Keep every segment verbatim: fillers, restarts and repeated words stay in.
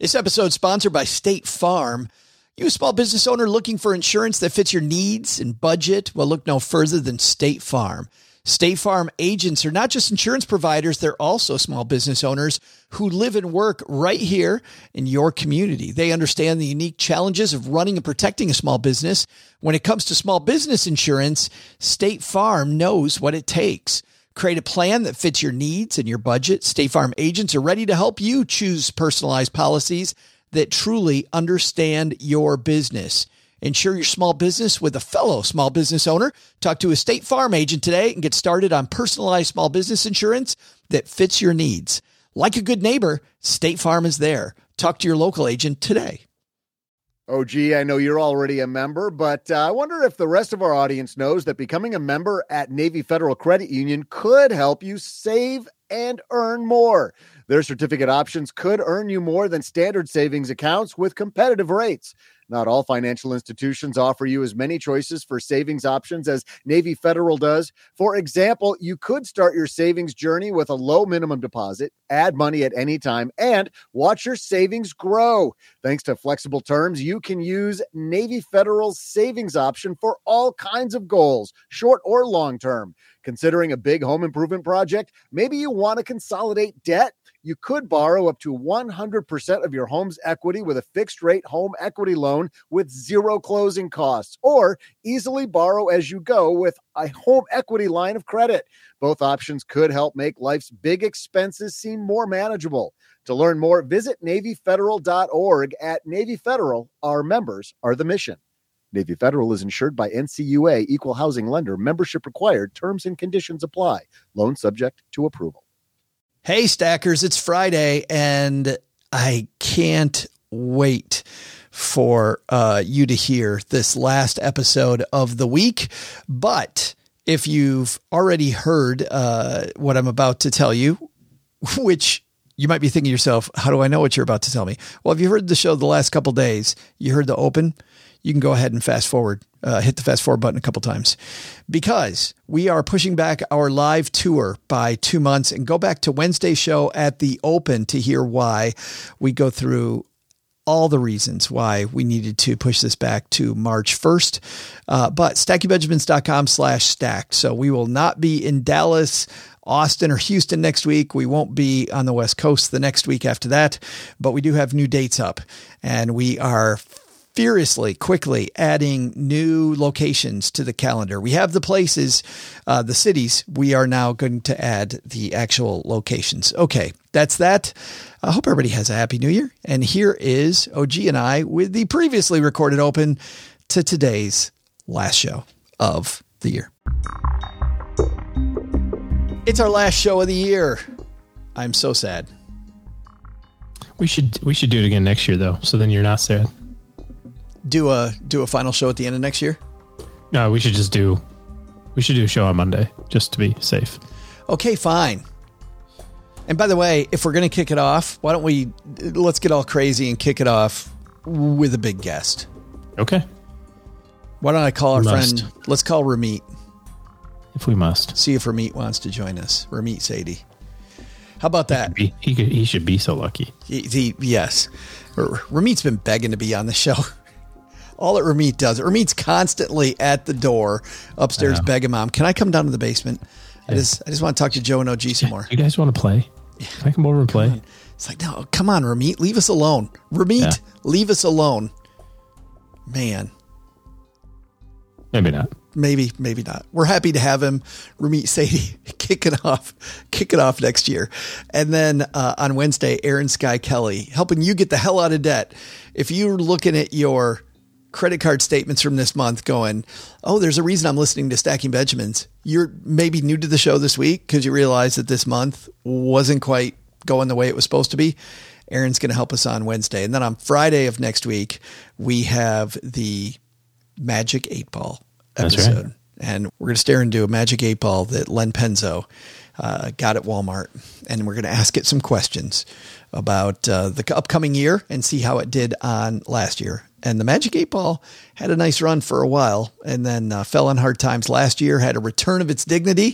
This episode is sponsored by State Farm. You a small business owner looking for insurance that fits your needs and budget? Well, look no further than State Farm. State Farm agents are not just insurance providers, they're also small business owners who live and work right here in your community. They understand the unique challenges of running and protecting a small business. When it comes to small business insurance, State Farm knows what it takes. Create a plan that fits your needs and your budget. State Farm agents are ready to help you choose personalized policies that truly understand your business. Insure your small business with a fellow small business owner. Talk to a State Farm agent today and get started on personalized small business insurance that fits your needs. Like a good neighbor, State Farm is there. Talk to your local agent today. Oh, gee, I know you're already a member, but uh, I wonder if the rest of our audience knows that becoming a member at Navy Federal Credit Union could help you save and earn more. Their certificate options could earn you more than standard savings accounts with competitive rates. Not all financial institutions offer you as many choices for savings options as Navy Federal does. For example, you could start your savings journey with a low minimum deposit, add money at any time, and watch your savings grow. Thanks to flexible terms, you can use Navy Federal's savings option for all kinds of goals, short or long term. Considering a big home improvement project, maybe you want to consolidate debt. You could borrow up to one hundred percent of your home's equity with a fixed-rate home equity loan with zero closing costs, or easily borrow as you go with a home equity line of credit. Both options could help make life's big expenses seem more manageable. To learn more, visit Navy Federal dot org. At Navy Federal, our members are the mission. Navy Federal is insured by N C U A, Equal Housing Lender. Membership required. Terms and conditions apply. Loan subject to approval. Hey, Stackers, it's Friday, and I can't wait for uh, you to hear this last episode of the week. But if you've already heard uh, what I'm about to tell you, which you might be thinking to yourself, how do I know what you're about to tell me? Well, if you heard the show the last couple days, you heard the open, you can go ahead and fast forward, uh, hit the fast forward button a couple times, because we are pushing back our live tour by two months and go back to Wednesday's show at the Open to hear why. We go through all the reasons why we needed to push this back to March first. Uh, but stacky benjamins dot com slash stacked. So we will not be in Dallas, Austin, or Houston next week. We won't be on the West Coast the next week after that, but we do have new dates up, and we are furiously, quickly adding new locations to the calendar. We have the places, uh, the cities. We are now going to add the actual locations. Okay, that's that. I hope everybody has a happy new year. And here is O G and I with the previously recorded open to today's last show of the year. It's our last show of the year. I'm so sad. We should we should do it again next year, though, so then you're not sad. Do a do a final show at the end of next year? No, we should just do we should do a show on Monday just to be safe. Okay, fine. And by the way, if we're going to kick it off, why don't we let's get all crazy and kick it off with a big guest. Okay. Why don't I call our we friend? Must. Let's call Ramit. If we must. See if Ramit wants to join us. Ramit Sethi. How about that? He, he, could, he should be so lucky. He, he, yes. Ramit's been begging to be on the show. All that Ramit does, Ramit's constantly at the door upstairs begging Mom, can I come down to the basement? Yeah. I just I just want to talk to Joe and O G some more. You guys want to play? Yeah. Can I come over and play? On. It's like, no, come on, Ramit. Leave us alone. Ramit, yeah. leave us alone. Man. Maybe not. Maybe, maybe not. We're happy to have him, Ramit Sethi, kick it off, kick it off next year. And then uh, on Wednesday, Aaron Sky Kelly, helping you get the hell out of debt. If you're looking at your credit card statements from this month going, oh, there's a reason I'm listening to Stacking Benjamins. You're maybe new to the show this week because you realize that this month wasn't quite going the way it was supposed to be. Aaron's going to help us on Wednesday. And then on Friday of next week, we have the Magic eight Ball episode. Right. And we're going to stare into a Magic eight Ball that Len Penzo uh, got at Walmart. And we're going to ask it some questions about uh, the upcoming year and see how it did on last year. And the Magic eight Ball had a nice run for a while and then uh, fell on hard times last year, had a return of its dignity.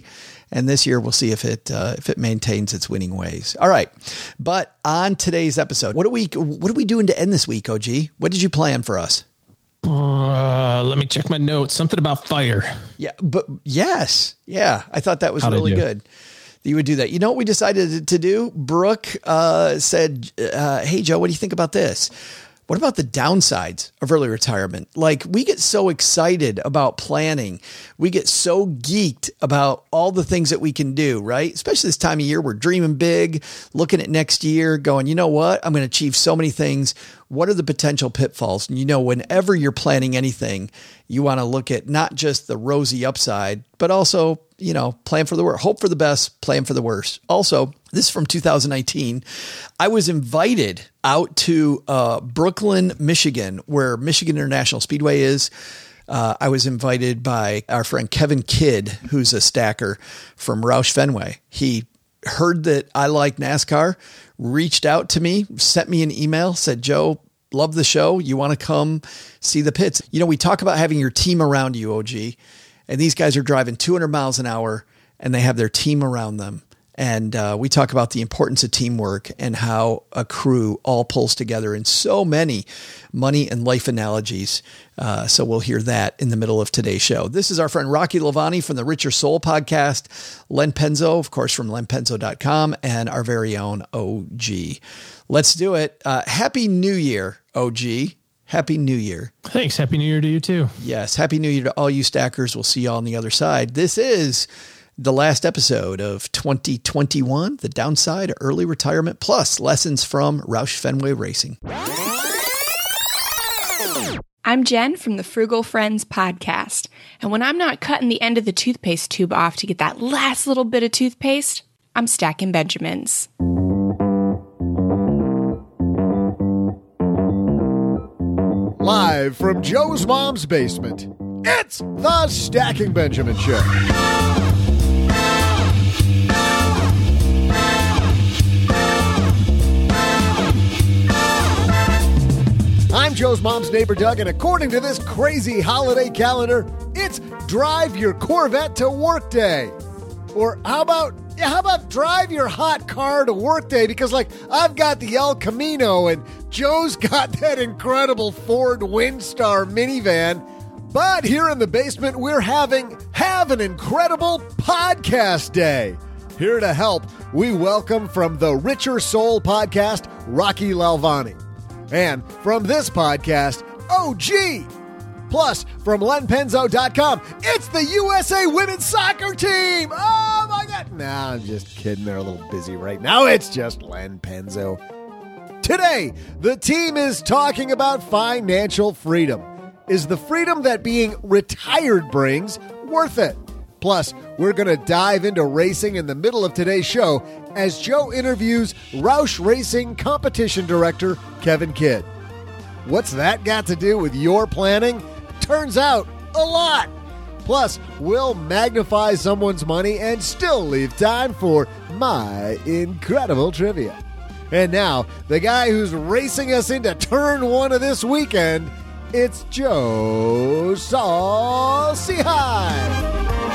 And this year we'll see if it uh, if it maintains its winning ways. All right. But on today's episode, what are we what are we doing to end this week, O G? What did you plan for us? Uh, let me check my notes. Something about fire. Yeah, but yes. Yeah, I thought that was How'd really good that you would do that. You know what we decided to do? Brooke uh, said, uh, hey, Joe, what do you think about this? What about the downsides of early retirement? Like, we get so excited about planning. We get so geeked about all the things that we can do, right? Especially this time of year, we're dreaming big, looking at next year, going, you know what? I'm going to achieve so many things. What are the potential pitfalls? And you know, whenever you're planning anything, you want to look at not just the rosy upside, but also, you know, plan for the worst, hope for the best, plan for the worst. Also, this is from two thousand nineteen. I was invited out to uh, Brooklyn, Michigan, where Michigan International Speedway is. Uh, I was invited by our friend Kevin Kidd, who's a stacker from Roush Fenway. He heard that I like NASCAR, reached out to me, sent me an email, said, Joe, love the show. You want to come see the pits? You know, we talk about having your team around you, O G, and these guys are driving two hundred miles an hour and they have their team around them. And uh, we talk about the importance of teamwork and how a crew all pulls together in so many money and life analogies. Uh, so we'll hear that in the middle of today's show. This is our friend Rocky Lavani from the Richer Soul podcast, Len Penzo, of course, from len penzo dot com, and our very own O G. Let's do it. Uh, Happy New Year, O G. Happy New Year. Thanks. Happy New Year to you too. Yes. Happy New Year to all you stackers. We'll see you all on the other side. This is the last episode of twenty twenty-one, the downside of early retirement, plus lessons from Roush Fenway Racing. I'm Jen from the Frugal Friends podcast. And when I'm not cutting the end of the toothpaste tube off to get that last little bit of toothpaste, I'm stacking Benjamins. Live from Joe's mom's basement, it's the Stacking Benjamin Show. I'm Joe's mom's neighbor, Doug, and according to this crazy holiday calendar, it's Drive Your Corvette to Work Day. Or how about, yeah, how about drive your hot car to work day? Because, like, I've got the El Camino and Joe's got that incredible Ford Windstar minivan. But here in the basement, we're having have an incredible podcast day. Here to help, we welcome from the Richer Soul podcast, Rocky Lalvani. And from this podcast, O G. Plus, from len penzo dot com, it's the U S A women's soccer team. Oh, my God. Nah, I'm just kidding. They're a little busy right now. It's just Len Penzo. Today, the team is talking about financial freedom. Is the freedom that being retired brings worth it? Plus, we're going to dive into racing in the middle of today's show as Joe interviews Roush Racing competition director Kevin Kidd. What's that got to do with your planning? Turns out, a lot. Plus, we'll magnify someone's money and still leave time for my incredible trivia. And now, the guy who's racing us into turn one of this weekend, it's Joe Saul-Sehy.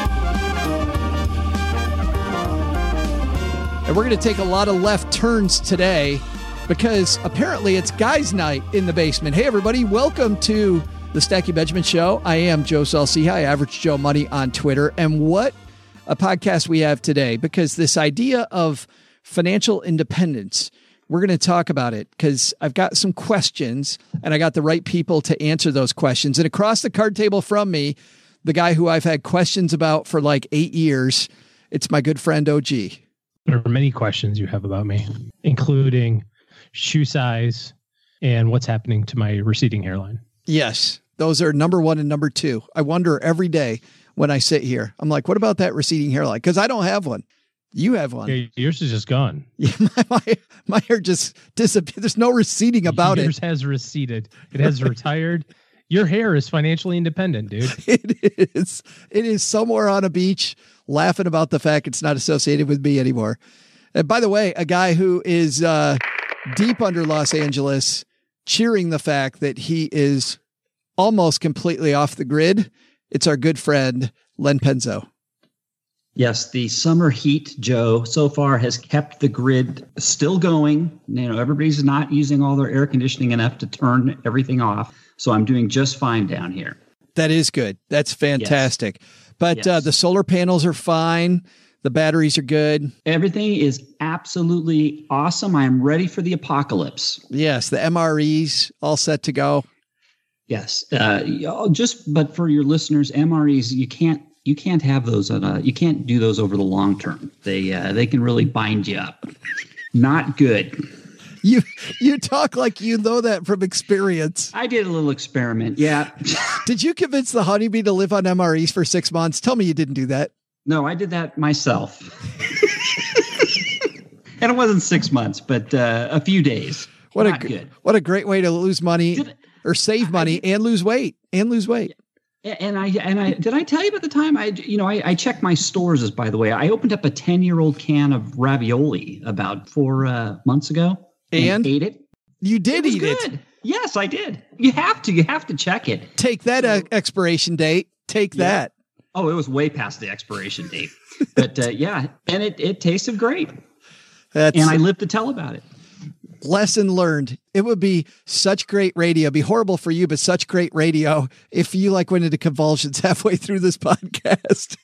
And we're going to take a lot of left turns today because apparently it's guys' night in the basement. Hey, everybody. Welcome to the Stacking Benjamin Show. I am Joe Saul-Sehy, Average Joe Money on Twitter. And what a podcast we have today, because this idea of financial independence, we're going to talk about it because I've got some questions and I got the right people to answer those questions. And across the card table from me, the guy who I've had questions about for like eight years, it's my good friend O G. There are many questions you have about me, including shoe size and what's happening to my receding hairline. Yes, those are number one and number two. I wonder every day when I sit here, I'm like, what about that receding hairline? Because I don't have one. You have one. Yeah, yours is just gone. Yeah, my, my, my hair just disappeared. There's no receding about yours it. Yours has receded. It has retired. Your hair is financially independent, dude. It is. It is somewhere on a beach laughing about the fact it's not associated with me anymore. And by the way, a guy who is uh, deep under Los Angeles cheering the fact that he is almost completely off the grid. It's our good friend, Len Penzo. Yes, the summer heat, Joe, so far has kept the grid still going. You know, everybody's not using all their air conditioning enough to turn everything off. So I'm doing just fine down here. That is good. That's fantastic. Yes. But yes. uh, the solar panels are fine. The batteries are good. Everything is absolutely awesome. I am ready for the apocalypse. Yes, the M R Es all set to go. Yes. Uh, just, but for your listeners, M R Es, you can't, you can't have those on a, you can't do those over the long term. They, uh, they can really bind you up. Not good. You, you talk like you know that from experience. I did a little experiment. Yeah. Did you convince the honeybee to live on M R Es for six months? Tell me you didn't do that. No, I did that myself. And it wasn't six months, but uh, a few days. What Not a good. What a great way to lose money did, or save money I, and lose weight and lose weight. And I and I did I tell you about the time I you know I, I checked my stores. As by the way, I opened up a ten year old can of ravioli about four uh, months ago and, and ate it. You did it was eat good. it. Yes, I did. You have to. You have to check it. Take that uh, expiration date. Take yeah. that. Oh, it was way past the expiration date. But uh, yeah, and it, it tasted great. That's, and I lived to tell about it. Lesson learned. It would be such great radio. It'd be horrible for you, but such great radio if you like went into convulsions halfway through this podcast.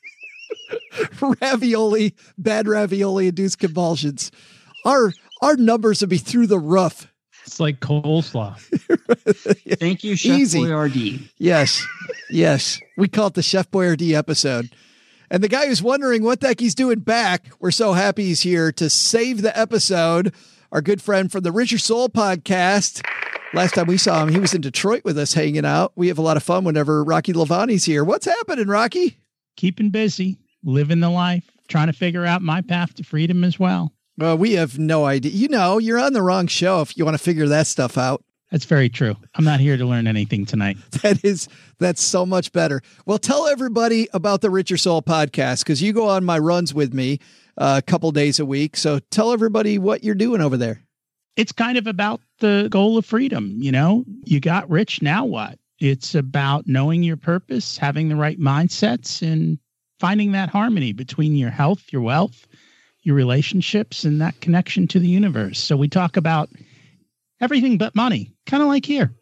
Ravioli, bad ravioli induced convulsions. Our our numbers would be through the roof. It's like coleslaw. Thank you, Chef Easy. Boyardee. Yes. Yes. We call it the Chef Boyardee episode. And the guy who's wondering what the heck he's doing back, we're so happy he's here to save the episode. Our good friend from the Richer Soul podcast. Last time we saw him, he was in Detroit with us hanging out. We have a lot of fun whenever Rocky Lavani's here. What's happening, Rocky? Keeping busy, living the life, trying to figure out my path to freedom as well. Well, we have no idea. You know, you're on the wrong show if you want to figure that stuff out. That's very true. I'm not here to learn anything tonight. That is, that's so much better. Well, tell everybody about the Richer Soul podcast, because you go on my runs with me uh, a couple days a week. So tell everybody what you're doing over there. It's kind of about the goal of freedom. You know, you got rich, now what? It's about knowing your purpose, having the right mindsets, and finding that harmony between your health, your wealth, your relationships, and that connection to the universe. So we talk about everything but money, kind of like here.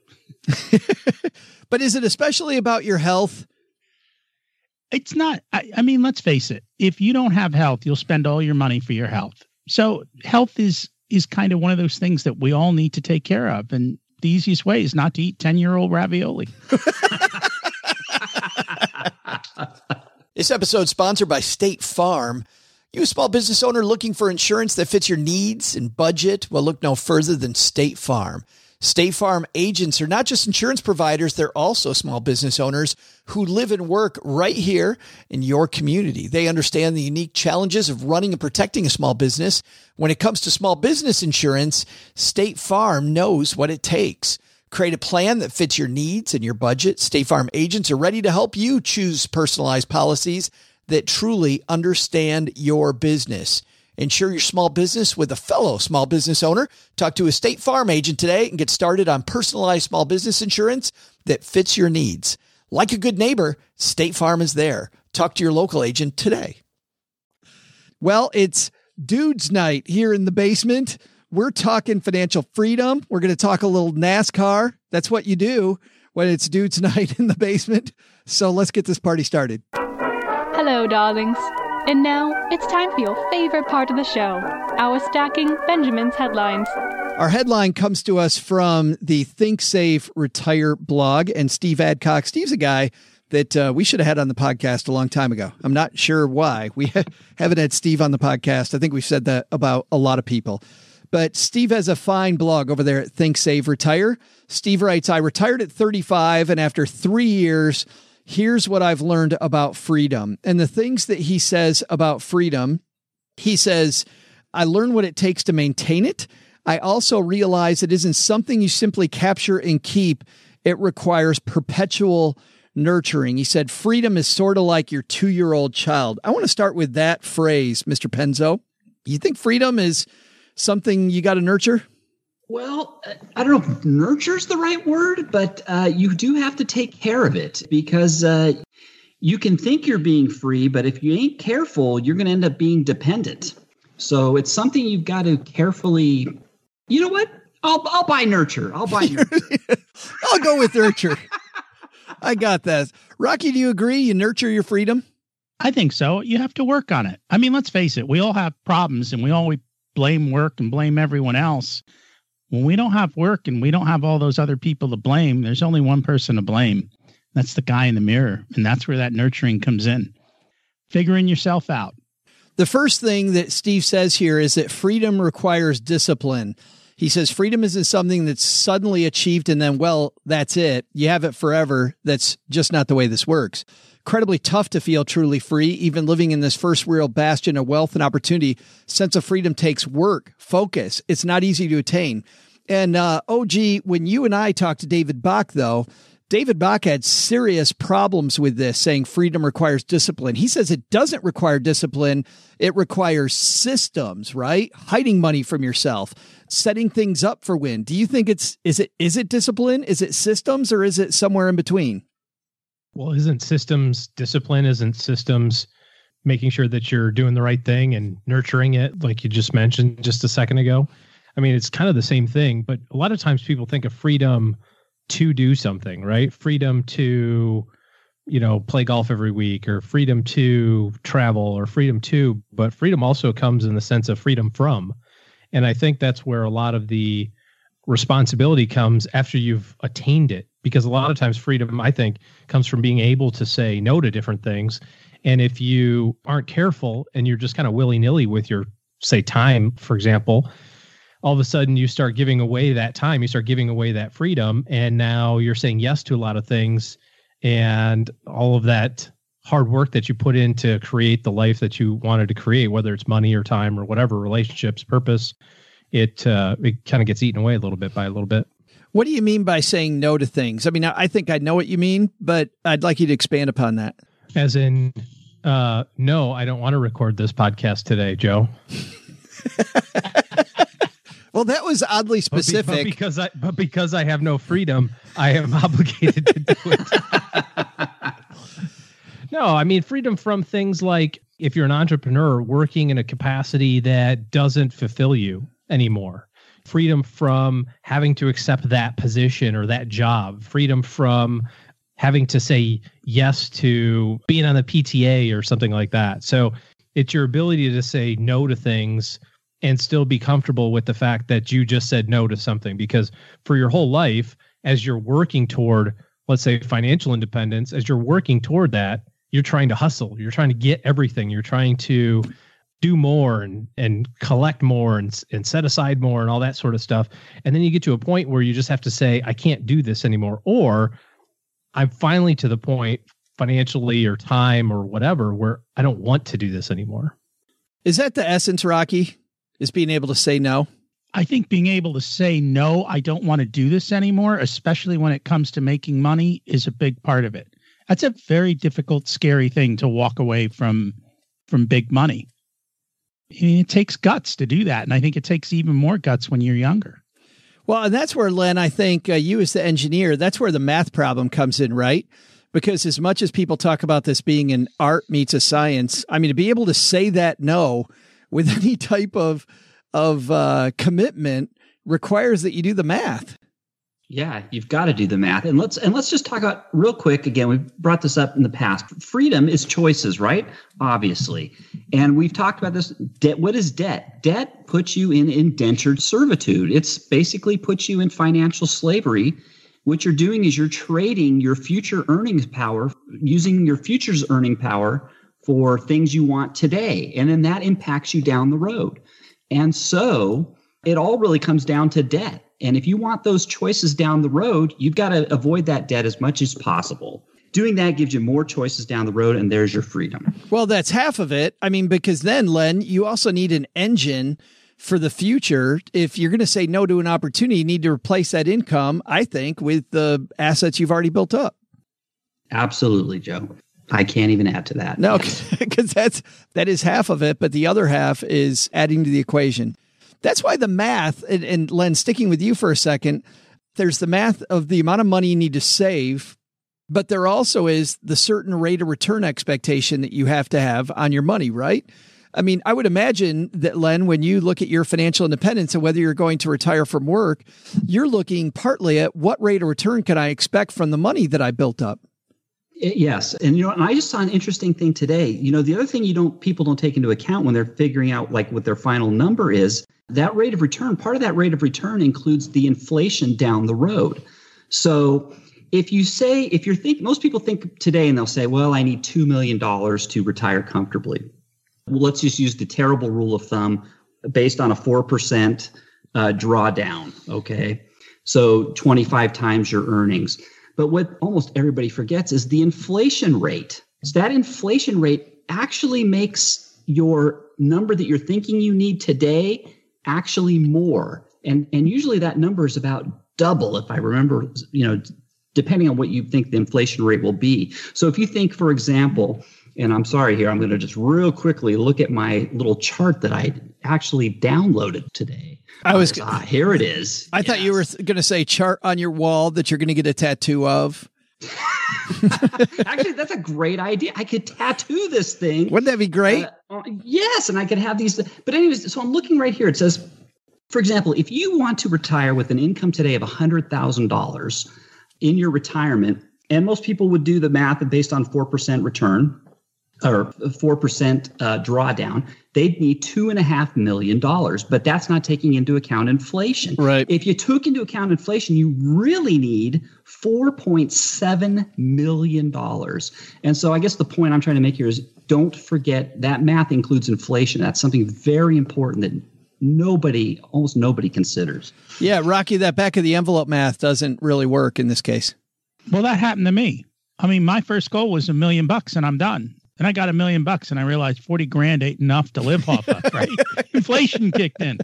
But is it especially about your health? It's not. I, I mean, let's face it. If you don't have health, you'll spend all your money for your health. So health is is kind of one of those things that we all need to take care of. And the easiest way is not to eat ten-year-old ravioli. This episode sponsored by State Farm. You a small business owner looking for insurance that fits your needs and budget? Well, look no further than State Farm. State Farm agents are not just insurance providers, they're also small business owners who live and work right here in your community. They understand the unique challenges of running and protecting a small business. When it comes to small business insurance, State Farm knows what it takes. Create a plan that fits your needs and your budget. State Farm agents are ready to help you choose personalized policies that truly understand your business. Insure your small business with a fellow small business owner. Talk to a State Farm agent today and get started on personalized small business insurance that fits your needs. Like a good neighbor, State Farm is there. Talk to your local agent today. Well, it's Dudes Night here in the basement. We're talking financial freedom. We're going to talk a little NASCAR. That's what you do when it's Dudes Night in the basement. So let's get this party started. Hello, darlings. And now it's time for your favorite part of the show, our Stacking Benjamin's headlines. Our headline comes to us from the Think Save Retire blog, and Steve Adcock. Steve's a guy that uh, we should have had on the podcast a long time ago. I'm not sure why we haven't had Steve on the podcast. I think we've said that about a lot of people. But Steve has a fine blog over there at Think Save Retire. Steve writes, I retired at thirty-five, and after three years, here's what I've learned about freedom. And the things that he says about freedom, he says, I learned what it takes to maintain it. I also realize it isn't something you simply capture and keep. It requires perpetual nurturing. He said, freedom is sort of like your two-year-old child. I want to start with that phrase, Mister Penzo. You think freedom is something you got to nurture? Well, I don't know if nurture's the right word, but uh, you do have to take care of it because, uh, you can think you're being free, but if you ain't careful, you're going to end up being dependent. So it's something you've got to carefully, you know what? I'll I'll buy nurture. I'll buy nurture. I'll go with nurture. I got that. Rocky, do you agree? You nurture your freedom? I think so. You have to work on it. I mean, let's face it. We all have problems and we always blame work and blame everyone else. When we don't have work and we don't have all those other people to blame, there's only one person to blame. That's the guy in the mirror. And that's where that nurturing comes in. Figuring yourself out. The first thing that Steve says here is that freedom requires discipline. He says freedom isn't something that's suddenly achieved and then, well, that's it. You have it forever. That's just not the way this works. Incredibly tough to feel truly free, even living in this first real bastion of wealth and opportunity. Sense of freedom takes work, focus. It's not easy to attain. And uh, O G, when you and I talked to David Bach, though, David Bach had serious problems with this, saying freedom requires discipline. He says it doesn't require discipline. It requires systems, right? Hiding money from yourself, setting things up for win. Do you think it's, is it, is it discipline? Is it systems, or is it somewhere in between? Well, isn't systems discipline? Isn't systems making sure that you're doing the right thing and nurturing it, like you just mentioned just a second ago? I mean, it's kind of the same thing, but a lot of times people think of freedom to do something, right? Freedom to, you know, play golf every week, or freedom to travel, or freedom to, but freedom also comes in the sense of freedom from. And I think that's where a lot of the responsibility comes after you've attained it, because a lot of times freedom, I think, comes from being able to say no to different things. And if you aren't careful and you're just kind of willy-nilly with your, say, time, for example, all of a sudden you start giving away that time, you start giving away that freedom, and now you're saying yes to a lot of things, and all of that hard work that you put in to create the life that you wanted to create, whether it's money or time or whatever, relationships, purpose, it uh, it kind of gets eaten away a little bit by a little bit. What do you mean by saying no to things? I mean, I think I know what you mean, but I'd like you to expand upon that. As in, uh, no, I don't want to record this podcast today, Joe. Well, that was oddly specific. But, be, but because I, but because I have no freedom, I am obligated to do it. No, I mean, freedom from things like, if you're an entrepreneur working in a capacity that doesn't fulfill you anymore, freedom from having to accept that position or that job, freedom from having to say yes to being on the P T A or something like that. So it's your ability to say no to things and still be comfortable with the fact that you just said no to something, because for your whole life, as you're working toward, let's say, financial independence, as you're working toward that, you're trying to hustle, you're trying to get everything, you're trying to do more and, and collect more and, and set aside more and all that sort of stuff. And then you get to a point where you just have to say, I can't do this anymore. Or I'm finally to the point financially or time or whatever, where I don't want to do this anymore. Is that the essence, Rocky? Is being able to say no? I think being able to say, no, I don't want to do this anymore, especially when it comes to making money, is a big part of it. That's a very difficult, scary thing to walk away from, from big money. I mean, it takes guts to do that. And I think it takes even more guts when you're younger. Well, and that's where, Len, I think uh, you as the engineer, that's where the math problem comes in, right? Because as much as people talk about this being an art meets a science, I mean, to be able to say that no with any type of of uh, commitment requires that you do the math. Yeah, you've got to do the math. And let's and let's just talk about real quick. Again, we've brought this up in the past. Freedom is choices, right? Obviously. And we've talked about this. Debt. What is debt? Debt puts you in indentured servitude. It's basically puts you in financial slavery. What you're doing is you're trading your future earnings power, using your future's earning power for things you want today. And then that impacts you down the road. And so it all really comes down to debt. And if you want those choices down the road, you've got to avoid that debt as much as possible. Doing that gives you more choices down the road, and there's your freedom. Well, that's half of it. I mean, because then, Len, you also need an engine for the future. If you're going to say no to an opportunity, you need to replace that income, I think, with the assets you've already built up. Absolutely, Joe. I can't even add to that. No, because that's that is half of it, but the other half is adding to the equation. That's why the math, and, and Len, sticking with you for a second, there's the math of the amount of money you need to save But there also is the certain rate of return expectation that you have to have on your money, right? I mean, I would imagine that, Len, when you look at your financial independence and whether you're going to retire from work, you're looking partly at what rate of return can I expect from the money that I built up? Yes. And, you know, and I just saw an interesting thing today. You know, the other thing you don't, people don't take into account when they're figuring out like what their final number is, that rate of return, part of that rate of return includes the inflation down the road. So if you say, if you're think, most people think today and they'll say, well, I need two million dollars to retire comfortably. Well, let's just use the terrible rule of thumb based on a four percent uh, drawdown. Okay. So twenty-five times your earnings. But what almost everybody forgets is the inflation rate. So that inflation rate actually makes your number that you're thinking you need today actually more. And, and usually that number is about double, if I remember, you know, depending on what you think the inflation rate will be. So if you think, for example, and I'm sorry here, I'm going to just real quickly look at my little chart that I actually downloaded today. I was ah, here it is. I yes. thought you were going to say chart on your wall that you're going to get a tattoo of. Actually, that's a great idea. I could tattoo this thing. Wouldn't that be great? Uh, yes, and I could have these. But anyways, so I'm looking right here. It says, for example, if you want to retire with an income today of one hundred thousand dollars in your retirement, and most people would do the math based on four percent return, or four percent uh, drawdown, they'd need two and a half million dollars, but that's not taking into account inflation. Right. If you took into account inflation, you really need four point seven million dollars. And so I guess the point I'm trying to make here is don't forget that math includes inflation. That's something very important that nobody, almost nobody considers. Yeah, Rocky, that back of the envelope math doesn't really work in this case. Well, that happened to me. I mean, my first goal was a million bucks and I'm done. And I got a million bucks and I realized forty grand ain't enough to live off of, right? Inflation kicked in.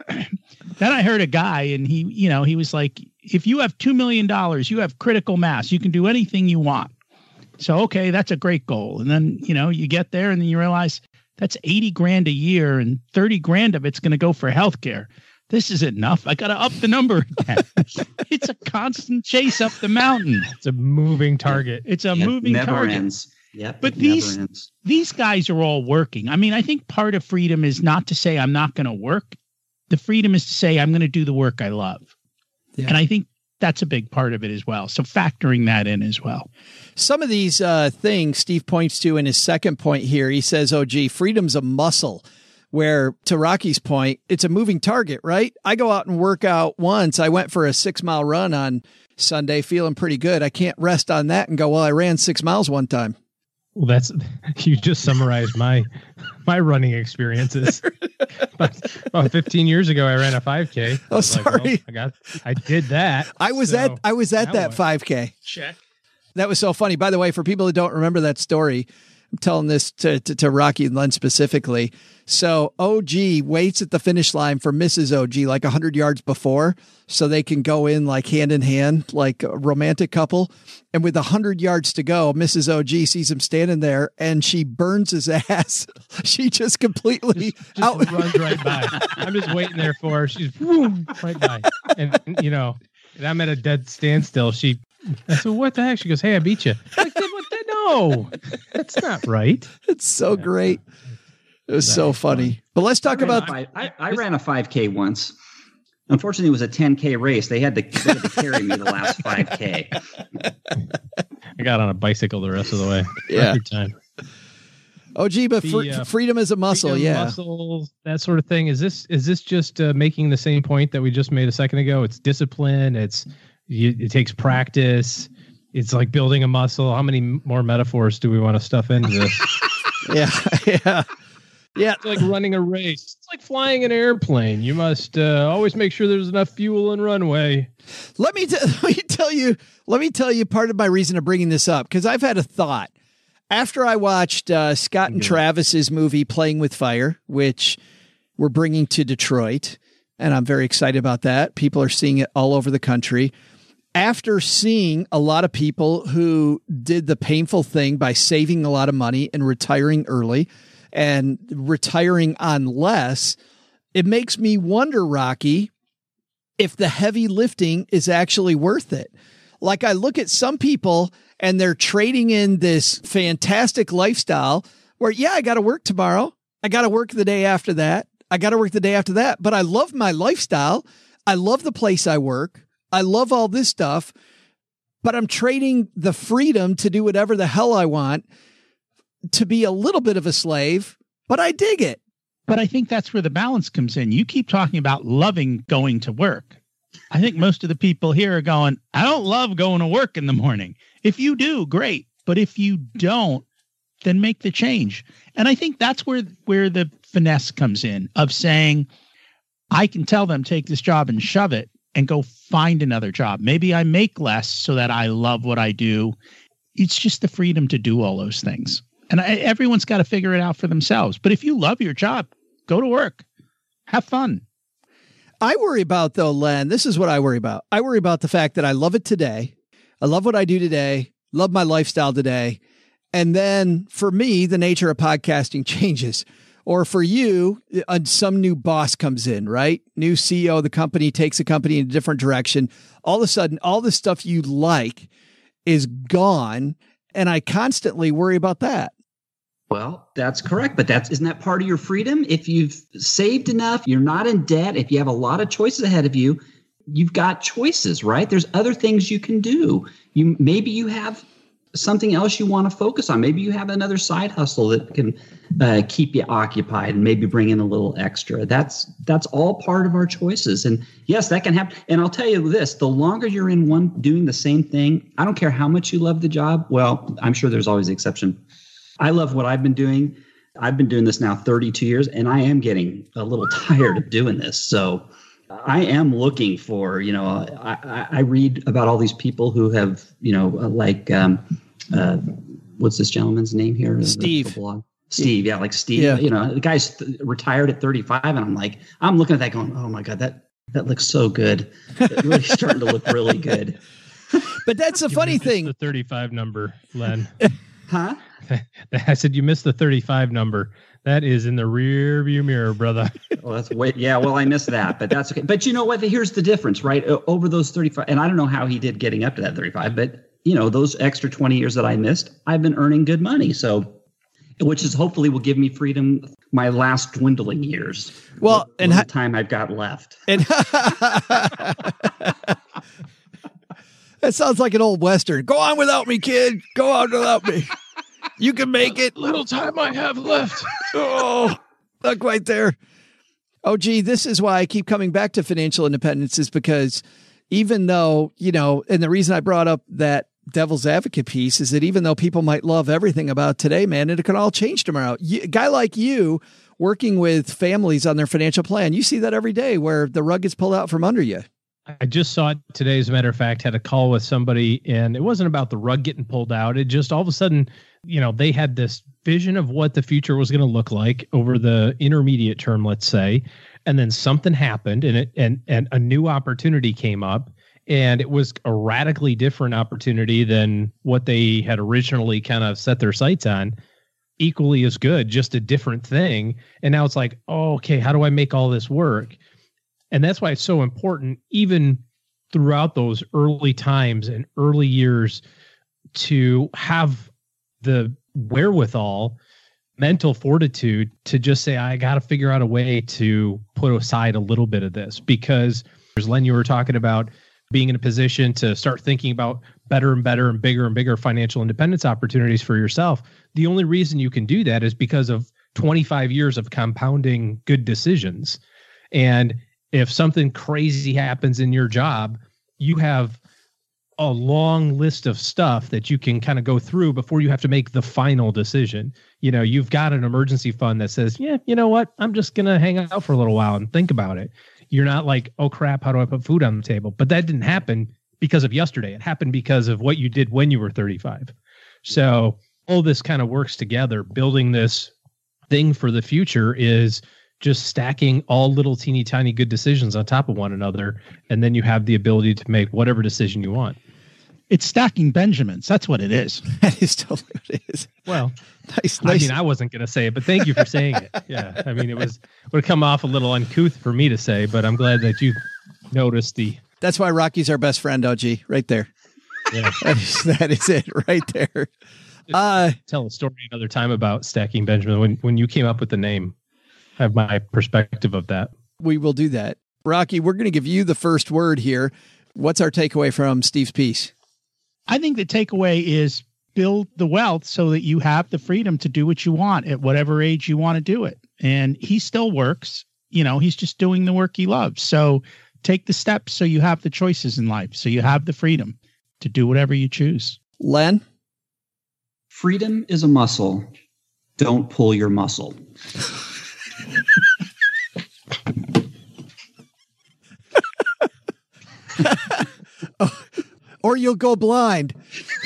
Then I heard a guy and he, you know, he was like, if you have two million dollars, you have critical mass, you can do anything you want. So, okay, that's a great goal. And then, you know, you get there and then you realize that's eighty grand a year and thirty grand of it's going to go for healthcare. This isn't enough. I got to up the number again. It's a constant chase up the mountain. It's a moving target. It's a It moving never target. ends. Yep, But it these never ends. these guys are all working. I mean, I think part of freedom is not to say I'm not going to work. The freedom is to say I'm going to do the work I love. Yeah. And I think that's a big part of it as well. So factoring that in as well. Some of these uh, things Steve points to in his second point here, he says, oh, gee, freedom's a muscle. Where, to Rocky's point, it's a moving target, right? I go out and work out once. I went for a six mile run on Sunday, feeling pretty good. I can't rest on that and go, well, I ran six miles one time. Well, that's, you just summarized my my running experiences. about, about fifteen years ago, I ran a five K. Oh, sorry. Like, well, I got, I did that. I was so at, I was at that one. five K. Check. That was so funny. By the way, for people who don't remember that story, I'm telling this to, to, to Rocky and Len specifically. So O G waits at the finish line for Missus O G like one hundred yards before so they can go in like hand in hand, like a romantic couple. And with one hundred yards to go, Missus O G sees him standing there and she burns his ass. She just completely just, just out- runs right by. I'm just waiting there for her. She's whoom, right by. And, you know, and I'm at a dead standstill. She, I said, what the heck? She goes, hey, I beat you. I'm like, what the, no, that's not right. It's so yeah. great. It was so funny. But let's talk I about. I, I, I ran a five K once. Unfortunately, it was a ten K race. They had to, they had to carry me the last five K. I got on a bicycle the rest of the way. Yeah. Every time. Oh, gee, but The, fr- uh, freedom is a muscle. Freedom, Yeah. Muscles, that sort of thing. Is this is this just uh, making the same point that we just made a second ago? It's discipline. It's you, it takes practice. It's like building a muscle. How many more metaphors do we want to stuff into this? yeah. Yeah. Yeah. It's like running a race. It's like flying an airplane. You must uh, always make sure there's enough fuel and runway. Let me, t- let me tell you, let me tell you part of my reason of bringing this up, because I've had a thought. After I watched uh, Scott and Travis's movie Playing with Fire, which we're bringing to Detroit, and I'm very excited about that. People are seeing it all over the country. After seeing a lot of people who did the painful thing by saving a lot of money and retiring early and retiring on less, it makes me wonder, Rocky, if the heavy lifting is actually worth it. Like I look at some people and they're trading in this fantastic lifestyle where, yeah, I got to work tomorrow. I got to work the day after that. I got to work the day after that. But I love my lifestyle. I love the place I work. I love all this stuff. But I'm trading the freedom to do whatever the hell I want, to be a little bit of a slave, but I dig it. But I think that's where the balance comes in. You keep talking about loving going to work. I think most of the people here are going, I don't love going to work in the morning. If you do, great. But if you don't, then make the change. And I think that's where, where the finesse comes in of saying, I can tell them take this job and shove it and go find another job. Maybe I make less so that I love what I do. It's just the freedom to do all those things. And I, everyone's got to figure it out for themselves. But if you love your job, go to work. Have fun. I worry about, though, Len, this is what I worry about. I worry about the fact that I love it today. I love what I do today. Love my lifestyle today. And then for me, the nature of podcasting changes. Or for you, uh, some new boss comes in, right? New C E O of the company takes the company in a different direction. All of a sudden, all the stuff you like is gone. And I constantly worry about that. Well, that's correct. But that's, isn't that part of your freedom? If you've saved enough, you're not in debt. If you have a lot of choices ahead of you, you've got choices, right? There's other things you can do. You, maybe you have something else you want to focus on. Maybe you have another side hustle that can uh, keep you occupied and maybe bring in a little extra. That's that's all part of our choices. And yes, that can happen. And I'll tell you this, the longer you're in one doing the same thing, I don't care how much you love the job. Well, I'm sure there's always an exception. I love what I've been doing. I've been doing this now thirty-two years, and I am getting a little tired of doing this. So I am looking for, you know, I, I read about all these people who have, you know, like, um, uh, what's this gentleman's name here? Steve. The, the blog. Steve, yeah, like Steve. Yeah. You know, the guy's th- retired at thirty-five, and I'm like, I'm looking at that going, oh my God, that that looks so good. It's really starting to look really good. But that's the funny thing. The thirty-five number, Len. Huh? I said you missed the thirty-five number. That is in the rear view mirror, brother. Well, that's way, yeah. Well, I missed that, but that's okay. But you know what? Here's the difference, right? Over those thirty-five, and I don't know how he did getting up to that thirty-five, but you know, those extra twenty years that I missed, I've been earning good money. So, which is hopefully will give me freedom my last dwindling years. Well, the, and the ha- time I've got left. And that sounds like an old Western. Go on without me, kid. Go on without me. You can make it. Little time I have left. Oh, not quite there. Oh, gee, this is why I keep coming back to financial independence, is because even though, you know, and the reason I brought up that devil's advocate piece is that even though people might love everything about today, man, it can all change tomorrow. You, a guy like you working with families on their financial plan, you see that every day where the rug gets pulled out from under you. I just saw it today, as a matter of fact, had a call with somebody, and it wasn't about the rug getting pulled out. It just all of a sudden, you know, they had this vision of what the future was going to look like over the intermediate term, let's say. And then something happened, and it and and a new opportunity came up, and it was a radically different opportunity than what they had originally kind of set their sights on. Equally as good, just a different thing. And now it's like, oh, okay, how do I make all this work? And that's why it's so important, even throughout those early times and early years, to have the wherewithal, mental fortitude to just say, I got to figure out a way to put aside a little bit of this. Because, as Len, you were talking about being in a position to start thinking about better and better and bigger and bigger financial independence opportunities for yourself. The only reason you can do that is because of twenty-five years of compounding good decisions. And if something crazy happens in your job, you have a long list of stuff that you can kind of go through before you have to make the final decision. You know, you've got an emergency fund that says, yeah, you know what? I'm just going to hang out for a little while and think about it. You're not like, oh crap, how do I put food on the table? But that didn't happen because of yesterday. It happened because of what you did when you were thirty-five. So all this kind of works together. Building this thing for the future is just stacking all little teeny tiny good decisions on top of one another. And then you have the ability to make whatever decision you want. It's stacking Benjamins. That's what it is. That is totally what it is. Well, nice, I nice. mean, I wasn't going to say it, but thank you for saying it. Yeah. I mean, it was, would have come off a little uncouth for me to say, but I'm glad that you noticed the. That's why Rocky's our best friend, O G, right there. Yeah. that, is, that is it right there. Uh, Tell a story another time about Stacking Benjamin. When when you came up with the name, I have my perspective of that. We will do that. Rocky, we're going to give you the first word here. What's our takeaway from Steve's piece? I think the takeaway is build the wealth so that you have the freedom to do what you want at whatever age you want to do it. And he still works. You know, he's just doing the work he loves. So take the steps so you have the choices in life. So you have the freedom to do whatever you choose. Len? Freedom is a muscle. Don't pull your muscle. oh, or you'll go blind.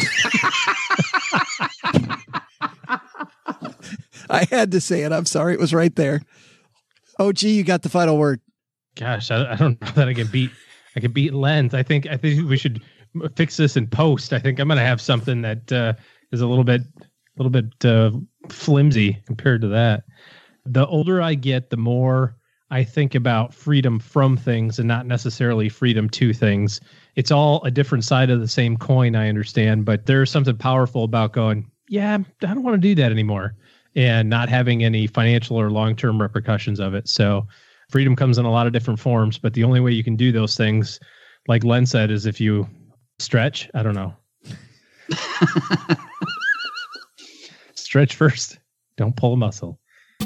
I had to say it. I'm sorry. It was right there. Oh, gee, you got the final word. Gosh, I, I don't know that I can beat. I can beat Lens. I think. I think we should fix this in post. I think I'm going to have something that uh, is a little bit, a little bit uh, flimsy compared to that. The older I get, the more I think about freedom from things and not necessarily freedom to things. It's all a different side of the same coin, I understand, but there's something powerful about going, yeah, I don't want to do that anymore, and not having any financial or long-term repercussions of it. So freedom comes in a lot of different forms, but the only way you can do those things, like Len said, is if you stretch. I don't know. Stretch first. Don't pull a muscle.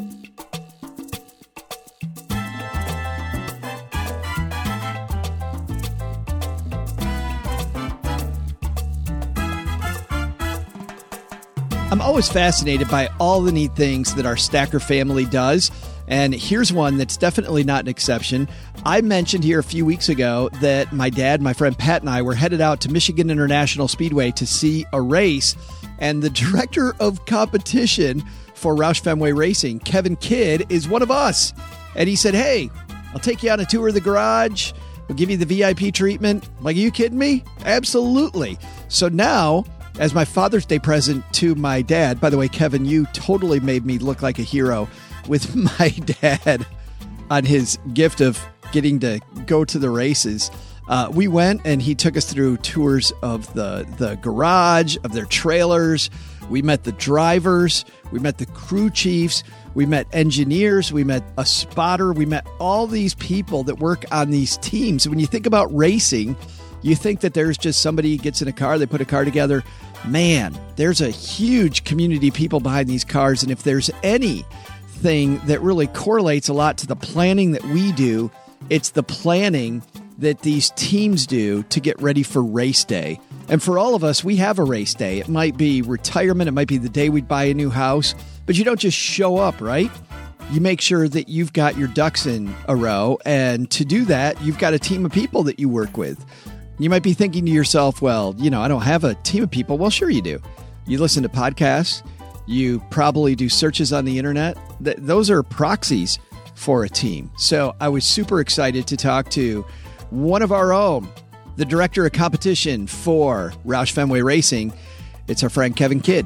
I'm always fascinated by all the neat things that our Stacker family does. And here's one that's definitely not an exception. I mentioned here a few weeks ago that my dad, my friend Pat, and I were headed out to Michigan International Speedway to see a race. And the director of competition for Roush Fenway Racing, Kevin Kidd, is one of us. And he said, hey, I'll take you on a tour of the garage. We'll give you the V I P treatment. Like, are you kidding me? Absolutely. So now, as my Father's Day present to my dad, by the way, Kevin, you totally made me look like a hero with my dad on his gift of getting to go to the races. Uh, we went and he took us through tours of the, the garage, of their trailers. We met the drivers. We met the crew chiefs. We met engineers. We met a spotter. We met all these people that work on these teams. When you think about racing, you think that there's just somebody gets in a car, they put a car together. Man, there's a huge community of people behind these cars. And if there's anything that really correlates a lot to the planning that we do, it's the planning that these teams do to get ready for race day. And for all of us, we have a race day. It might be retirement. It might be the day we'd buy a new house. But you don't just show up, right? You make sure that you've got your ducks in a row. And to do that, you've got a team of people that you work with. You might be thinking to yourself, well, you know, I don't have a team of people. Well, sure you do. You listen to podcasts. You probably do searches on the internet. Th- those are proxies for a team. So I was super excited to talk to one of our own, the director of competition for Roush Fenway Racing. It's our friend Kevin Kidd.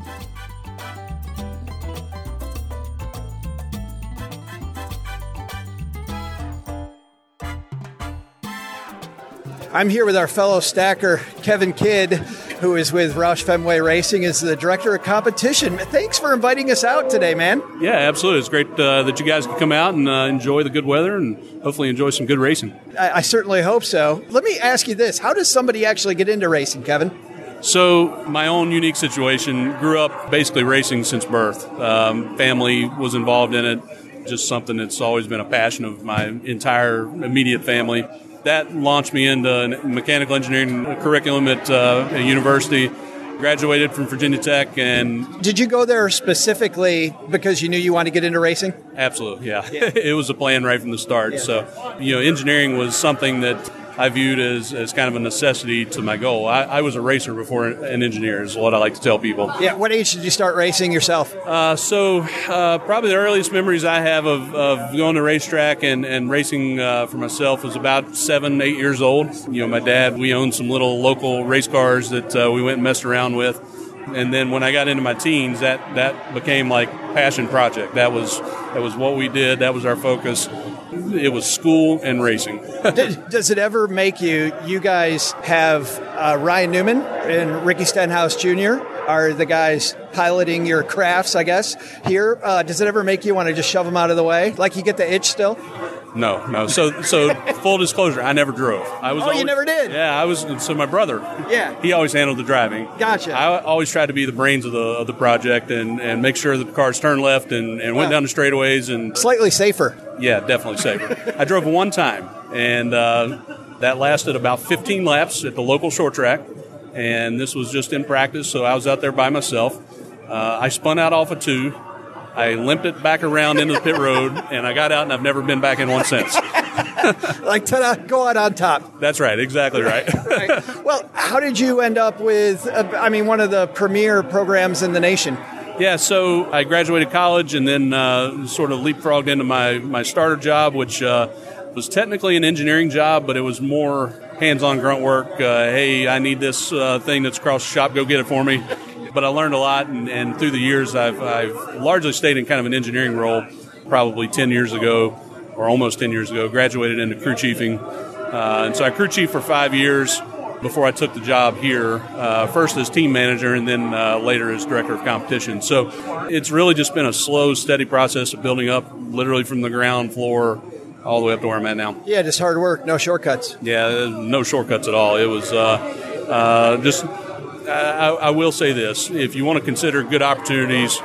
I'm here with our fellow stacker, Kevin Kidd, who is with Roush Fenway Racing, is the director of competition. Thanks for inviting us out today, man. Yeah, absolutely. It's great uh, that you guys can come out and uh, enjoy the good weather and hopefully enjoy some good racing. I, I certainly hope so. Let me ask you this. How does somebody actually get into racing, Kevin? So my own unique situation, grew up basically racing since birth. Um, family was involved in it, just something that's always been a passion of my entire immediate family. That launched me into mechanical engineering curriculum at uh, a university. Graduated from Virginia Tech. And did you go there specifically because you knew you wanted to get into racing? Absolutely, yeah. yeah. It was a plan right from the start. Yeah. So, you know, engineering was something that I viewed as, as kind of a necessity to my goal. I, I was a racer before an engineer is what I like to tell people. Yeah. What age did you start racing yourself? Uh, so uh, probably the earliest memories I have of, of going to racetrack and, and racing uh, for myself was about seven, eight years old. You know, my dad, we owned some little local race cars that uh, we went and messed around with. And then when I got into my teens, that, that became like passion project. That was that was what we did. That was our focus. It was school and racing. Does it ever make you, you guys have uh, Ryan Newman and Ricky Stenhouse Junior are the guys piloting your crafts, I guess, here. Uh, does it ever make you want to just shove them out of the way? Like you get the itch still? No, no. So, so full disclosure, I never drove. I was. Oh, always, you never did? Yeah, I was. So my brother. Yeah. He always handled the driving. Gotcha. I always tried to be the brains of the of the project and, and make sure that the cars turned left and, and went Wow. down the straightaways and. Slightly safer. Yeah, definitely safer. I drove one time, and uh, that lasted about fifteen laps at the local short track. And this was just in practice, so I was out there by myself. Uh, I spun out off a two. I limped it back around into the pit road, and I got out, and I've never been back in one since. Like, ta-da, go out on top. That's right, exactly right. Right. Well, how did you end up with, uh, I mean, one of the premier programs in the nation? Yeah, so I graduated college and then uh, sort of leapfrogged into my, my starter job, which uh, was technically an engineering job, but it was more hands-on grunt work. Uh, hey, I need this uh, thing that's across the shop, go get it for me. But I learned a lot, and, and through the years, I've, I've largely stayed in kind of an engineering role. Probably ten years ago, or almost ten years ago, graduated into crew chiefing. Uh, and so I crew chief for five years before I took the job here, uh, first as team manager and then uh, later as director of competition. So it's really just been a slow, steady process of building up literally from the ground floor all the way up to where I'm at now. Yeah, just hard work, no shortcuts. Yeah, no shortcuts at all. It was uh, uh, just... I, I will say this: if you want to consider good opportunities,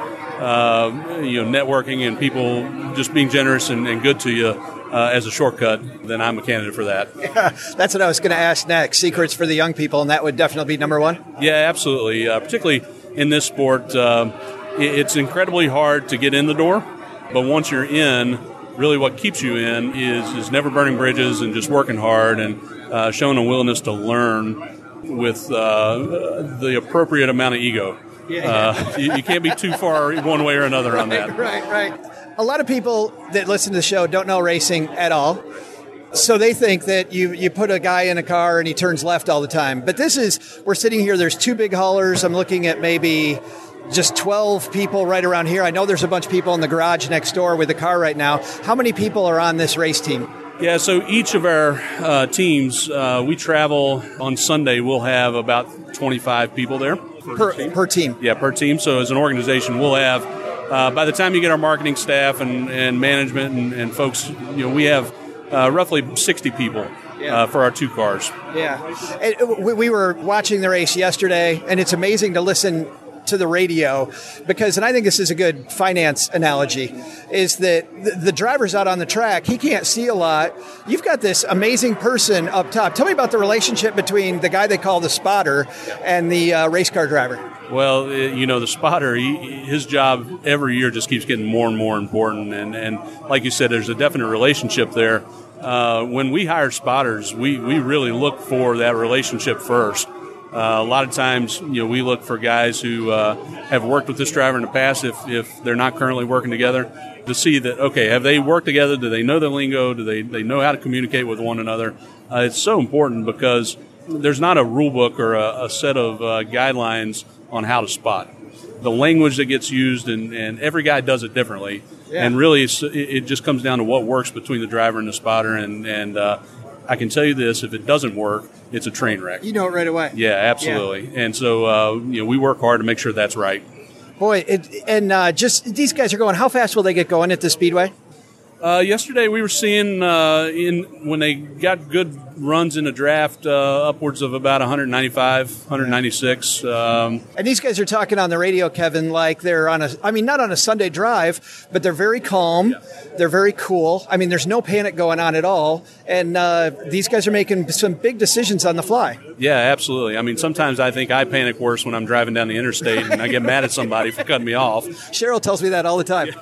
uh, you know, networking and people just being generous and, and good to you uh, as a shortcut, then I'm a candidate for that. Yeah, that's what I was going to ask next. Secrets for the young people, and that would definitely be number one. Yeah, absolutely. Uh, particularly in this sport, uh, it, it's incredibly hard to get in the door, but once you're in, really what keeps you in is is never burning bridges and just working hard and uh, showing a willingness to learn with uh, the appropriate amount of ego. Yeah. Uh, you, you can't be too far one way or another on that. Right, right. A lot of people that listen to the show don't know racing at all. So they think that you, you put a guy in a car and he turns left all the time. But this is, we're sitting here, there's two big haulers. I'm looking at maybe just twelve people right around here. I know there's a bunch of people in the garage next door with the car right now. How many people are on this race team? Yeah, so each of our uh, teams, uh, we travel on Sunday, we'll have about twenty-five people there. Per, team. per team. Yeah, per team. So as an organization, we'll have, uh, by the time you get our marketing staff and, and management and, and folks, you know, we have uh, roughly sixty people yeah. uh, for our two cars. Yeah. And we, we were watching the race yesterday, and it's amazing to listen to the radio because, and I think this is a good finance analogy, is that the, the driver's out on the track, he can't see a lot. You've got this amazing person up top. Tell me about the relationship between the guy they call the spotter and the uh, race car driver. Well, you know, the spotter, he, his job every year just keeps getting more and more important. And, and like you said, there's a definite relationship there. Uh, when we hire spotters, we, we really look for that relationship first. Uh, a lot of times, you know, we look for guys who uh, have worked with this driver in the past, if, if they're not currently working together, to see that, okay, have they worked together? Do they know the lingo? Do they, they know how to communicate with one another? Uh, it's so important because there's not a rule book or a, a set of uh, guidelines on how to spot. The language that gets used, and, and every guy does it differently. Yeah. And really, it's, it just comes down to what works between the driver and the spotter. And, and uh, I can tell you this, if it doesn't work, it's a train wreck. You know it right away. Yeah, absolutely. Yeah. And so, uh, you know, we work hard to make sure that's right. Boy, it, and uh, just these guys are going, how fast will they get going at the Speedway? Uh, yesterday we were seeing uh, in when they got good runs in the draft uh, upwards of about one ninety-five, one ninety-six. Um, and these guys are talking on the radio, Kevin, like they're on a, I mean, not on a Sunday drive, but they're very calm. Yeah. They're very cool. I mean, there's no panic going on at all. And uh, these guys are making some big decisions on the fly. Yeah, absolutely. I mean, sometimes I think I panic worse when I'm driving down the interstate and I get mad at somebody for cutting me off. Cheryl tells me that all the time.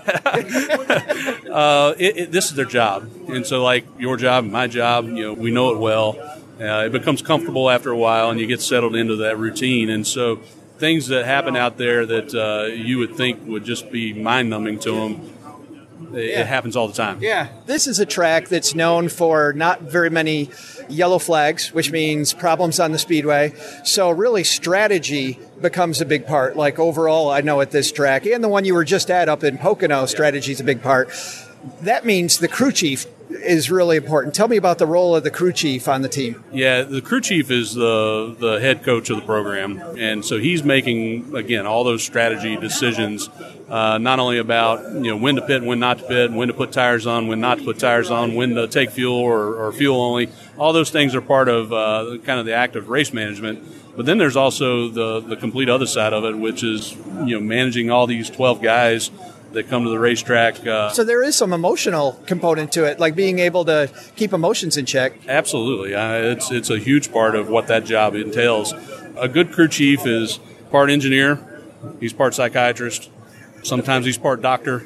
uh, it, it, this is their job. And so, like, your job, my job, you know, we know it well. Uh, it becomes comfortable after a while, and you get settled into that routine. And so things that happen out there that uh, you would think would just be mind-numbing to them, it, yeah. it happens all the time. Yeah. This is a track that's known for not very many yellow flags, which means problems on the speedway. So really strategy becomes a big part. Like overall, I know at this track, and the one you were just at up in Pocono, strategy is a big part. That means the crew chief is really important. Tell me about the role of the crew chief on the team. Yeah, the crew chief is the the head coach of the program, and so he's making, again, all those strategy decisions, uh, not only about, you know, when to pit, when not to pit, when to put tires on, when not to put tires on, when to take fuel or, or fuel only. All those things are part of uh, kind of the active race management. But then there's also the the complete other side of it, which is, you know, managing all these twelve guys that come to the racetrack. Uh, so there is some emotional component to it, like being able to keep emotions in check. Absolutely. Uh, it's it's a huge part of what that job entails. A good crew chief is part engineer, he's part psychiatrist, sometimes he's part doctor.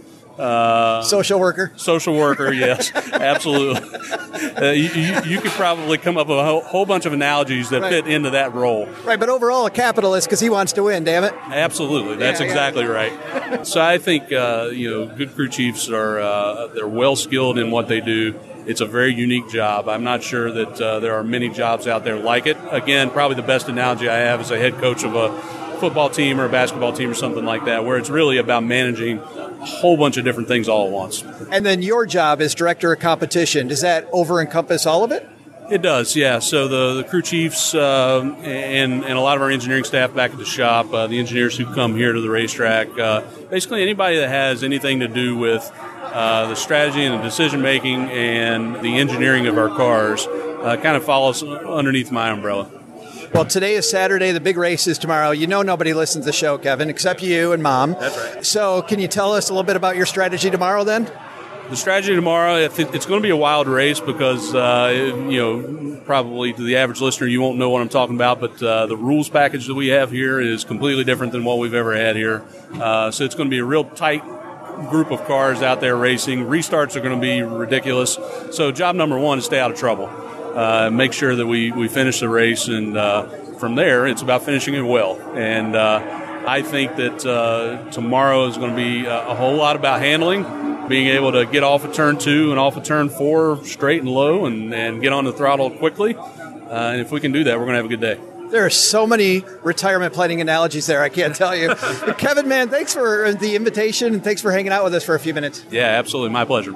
Uh, social worker. Social worker, yes, absolutely. Uh, you, you, you could probably come up with a whole, whole bunch of analogies that right. fit into that role. Right, but overall a capitalist because he wants to win, damn it. Absolutely, that's yeah, exactly yeah. right. So I think uh, you know, good crew chiefs are uh, they're well skilled in what they do. It's a very unique job. I'm not sure that uh, there are many jobs out there like it. Again, probably the best analogy I have is a head coach of a football team or a basketball team or something like that, where it's really about managing a whole bunch of different things all at once. And then your job as director of competition, does that over encompass all of it? It does, yeah. So the, the crew chiefs uh, and, and a lot of our engineering staff back at the shop, uh, the engineers who come here to the racetrack, uh, basically anybody that has anything to do with uh, the strategy and the decision-making and the engineering of our cars uh, kind of follows underneath my umbrella. Well, today is Saturday. The big race is tomorrow. You know nobody listens to the show, Kevin, except you and Mom. That's right. So can you tell us a little bit about your strategy tomorrow then? The strategy tomorrow, it's going to be a wild race because, uh, you know, probably to the average listener, you won't know what I'm talking about, but uh, the rules package that we have here is completely different than what we've ever had here. Uh, so it's going to be a real tight group of cars out there racing. Restarts are going to be ridiculous. So job number one is stay out of trouble. Uh, make sure that we, we finish the race, and uh, from there, it's about finishing it well. And uh, I think that uh, tomorrow is going to be a, a whole lot about handling, being able to get off of turn two and off of turn four straight and low and, and get on the throttle quickly. Uh, and if we can do that, we're going to have a good day. There are so many retirement planning analogies there, I can't tell you. Kevin, man, thanks for the invitation, and thanks for hanging out with us for a few minutes. Yeah, absolutely. My pleasure.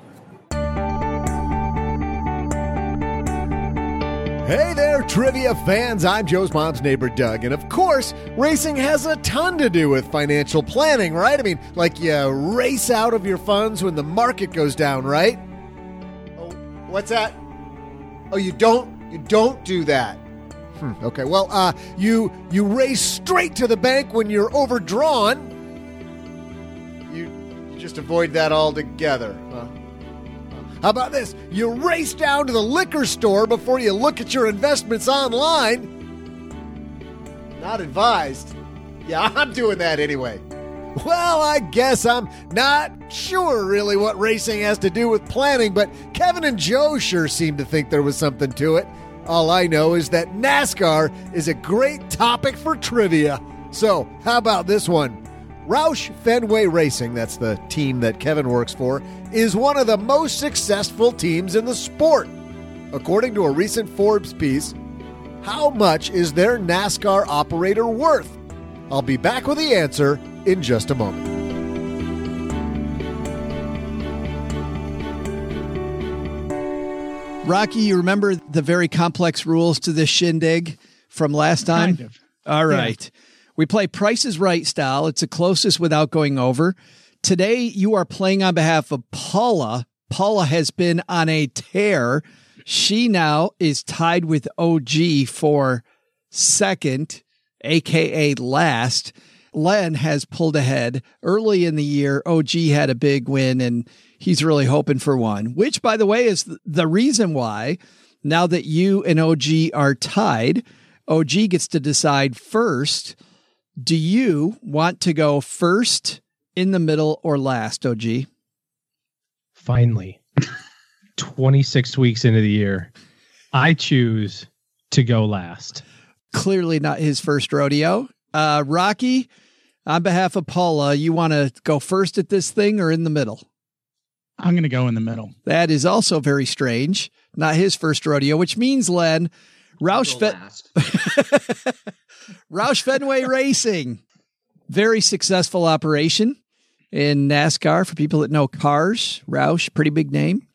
Hey there, trivia fans. I'm Joe's mom's neighbor, Doug. And of course, racing has a ton to do with financial planning, right? I mean, like you race out of your funds when the market goes down, right? Oh, what's that? Oh, you don't, you don't do that. Hmm, okay, well, uh, you, you race straight to the bank when you're overdrawn. You, you just avoid that altogether, huh? How about this? You race down to the liquor store before you look at your investments online. Not advised. Yeah, I'm doing that anyway. Well, I guess I'm not sure really what racing has to do with planning, but Kevin and Joe sure seem to think there was something to it. All I know is that NASCAR is a great topic for trivia. So, how about this one? Roush Fenway Racing, that's the team that Kevin works for, is one of the most successful teams in the sport. According to a recent Forbes piece, how much is their NASCAR operator worth? I'll be back with the answer in just a moment. Rocky, you remember the very complex rules to this shindig from last time? Kind of. All right. Yeah. We play Price is Right style. It's the closest without going over. Today, you are playing on behalf of Paula. Paula has been on a tear. She now is tied with O G for second, a k a last. Len has pulled ahead. Early in the year, O G had a big win, and he's really hoping for one, which, by the way, is the reason why, now that you and O G are tied, O G gets to decide first. Do you want to go first, in the middle, or last, O G? Finally, twenty-six weeks into the year, I choose to go last. Clearly not his first rodeo. Uh, Rocky, on behalf of Paula, you want to go first at this thing or in the middle? I'm going to go in the middle. That is also very strange. Not his first rodeo, which means, Len, Roush, Fe- Roush Fenway Racing, very successful operation in NASCAR for people that know cars. Roush, pretty big name.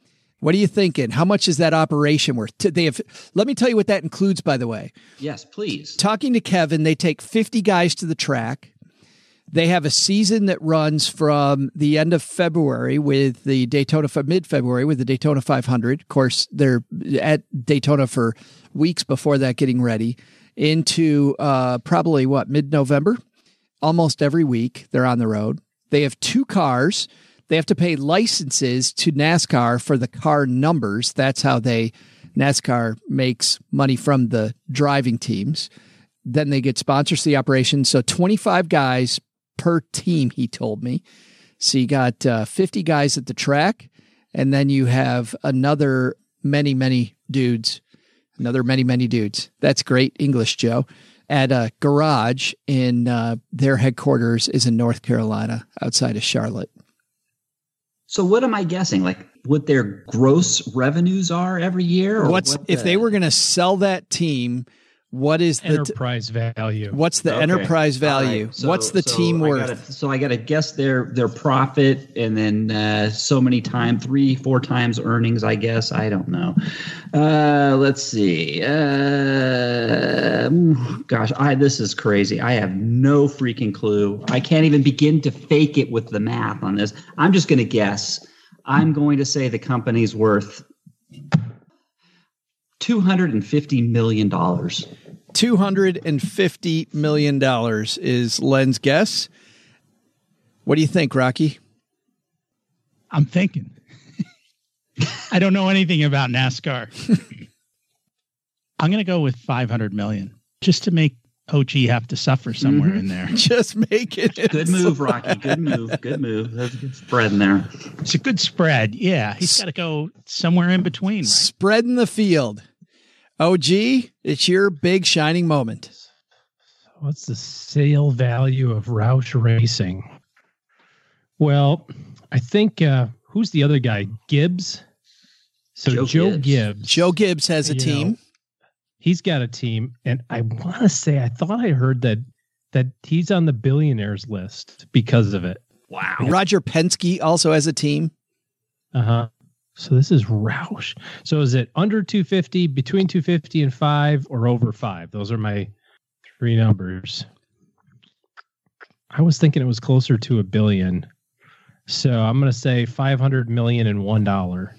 What are you thinking? How much is that operation worth? They have. Let me tell you what that includes, by the way. Yes, please. Talking to Kevin, they take fifty guys to the track. They have a season that runs from the end of February with the Daytona, mid-February with the Daytona five hundred. Of course, they're at Daytona for weeks before that, getting ready, into uh, probably, what, mid-November? Almost every week they're on the road. They have two cars. They have to pay licenses to NASCAR for the car numbers. That's how they NASCAR makes money from the driving teams. Then they get sponsors to the operation. So twenty-five guys per team, he told me. So you got uh, fifty guys at the track, and then you have another many, many dudes, another many, many dudes. That's great English, Joe. At a garage in uh, their headquarters is in North Carolina, outside of Charlotte. So what am I guessing? Like what their gross revenues are every year? Or What's what if the, they were going to sell that team? What is the enterprise t- value? What's the okay. enterprise value? Right. So, What's the so team I worth? Gotta, so I got to guess their their profit, and then uh, so many times, three, four times earnings. I guess I don't know. Uh, let's see. Uh, gosh, I this is crazy. I have no freaking clue. I can't even begin to fake it with the math on this. I'm just going to guess. I'm going to say the company's worth two hundred fifty million dollars. two hundred fifty million dollars is Len's guess. What do you think, Rocky? I'm thinking. I don't know anything about NASCAR. I'm going to go with five hundred million dollars just to make O G have to suffer somewhere mm-hmm. in there. Just make it. Good move, Rocky. Good move. Good move. There's a good spread in there. It's a good spread. Yeah. He's got to go somewhere in between. Right? Spread in the field. O G, it's your big shining moment. What's the sale value of Roush Racing? Well, I think, uh, who's the other guy? Gibbs? So Joe, Joe Gibbs. Gibbs. Joe Gibbs has a team. Know, he's got a team. And I want to say, I thought I heard that that he's on the billionaires list because of it. Wow. Roger Penske also has a team. Uh-huh. So this is Roush. So is it under two fifty, between two fifty and five, or over five? Those are my three numbers. I was thinking it was closer to a billion. So I'm going to say five hundred million and one dollar.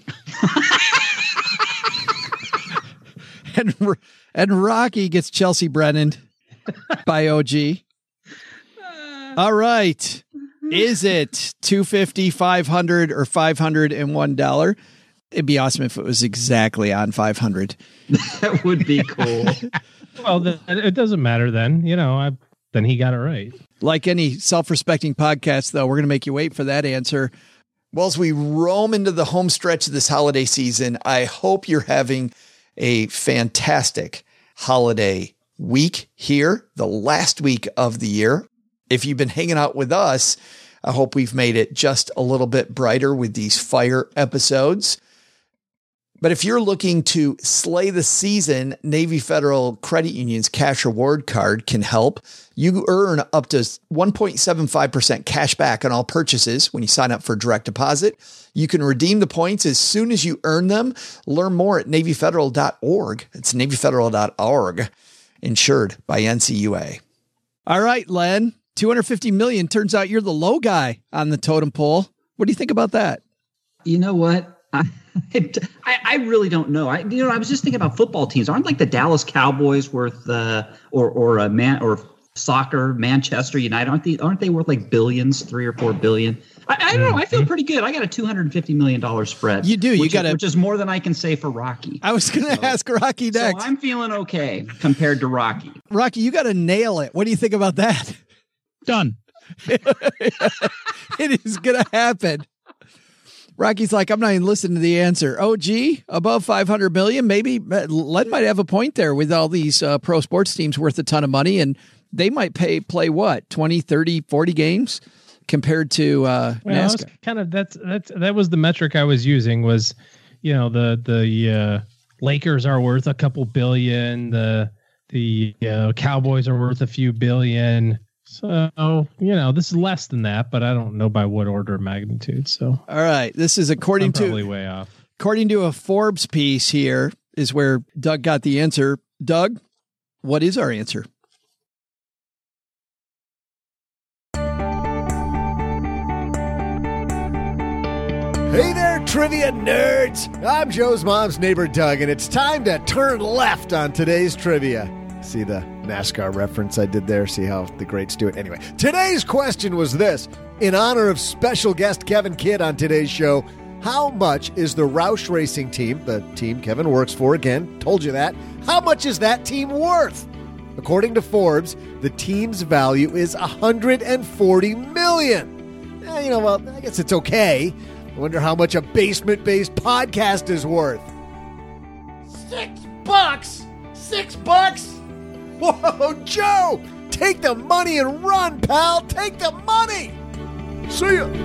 and and Rocky gets Chelsea Brennan by O G. All right. Is it two fifty, five hundred, or five hundred one dollar? It'd be awesome if it was exactly on five hundred. That would be cool. Well, the, it doesn't matter then. You know, I, then he got it right. Like any self-respecting podcast, though, we're going to make you wait for that answer. Well, as we roam into the home stretch of this holiday season, I hope you're having a fantastic holiday week here, the last week of the year. If you've been hanging out with us, I hope we've made it just a little bit brighter with these fire episodes. But if you're looking to slay the season, Navy Federal Credit Union's cash reward card can help. You earn up to one point seven five percent cash back on all purchases when you sign up for direct deposit. You can redeem the points as soon as you earn them. Learn more at navy federal dot org. It's navy federal dot org, insured by N C U A. All right, Len. two hundred fifty million. Turns out you're the low guy on the totem pole. What do you think about that? You know what? I, I, I really don't know. I, you know, I was just thinking about football teams. Aren't like the Dallas Cowboys worth, uh, or or a man, or soccer, Manchester United? Aren't they? Aren't they worth like billions, three or four billion? I, I don't know. I feel pretty good. I got a two hundred fifty million dollar spread. You do. You got it, which is more than I can say for Rocky. I was going to so, ask Rocky next. So I'm feeling okay compared to Rocky. Rocky, you got to nail it. What do you think about that? Done. It is going to happen. Rocky's like, I'm not even listening to the answer. O G, above five hundred million, maybe. Len might have a point there with all these uh, pro sports teams worth a ton of money, and they might pay play what, twenty, thirty, forty games compared to uh, well, NASCAR. Kind of that's that's that was the metric I was using was, you know, the the uh, Lakers are worth a couple billion, the the uh, Cowboys are worth a few billion. So, you know, this is less than that, but I don't know by what order of magnitude. So, all right. This is according I'm probably to way off. According to a Forbes piece here is where Doug got the answer. Doug, what is our answer? Hey there, trivia nerds! I'm Joe's mom's neighbor, Doug, and it's time to turn left on today's trivia. See the NASCAR reference I did there? See how the greats do it? Anyway, today's question was this. In honor of special guest Kevin Kidd on today's show, how much is the Roush Racing team, the team Kevin works for, again, told you that, how much is that team worth? According to Forbes, the team's value is one hundred forty million dollars. Eh, you know, well, I guess it's okay. I wonder how much a basement-based podcast is worth. Six bucks? Six bucks? Whoa, Joe! Take the money and run, pal! Take the money! See ya!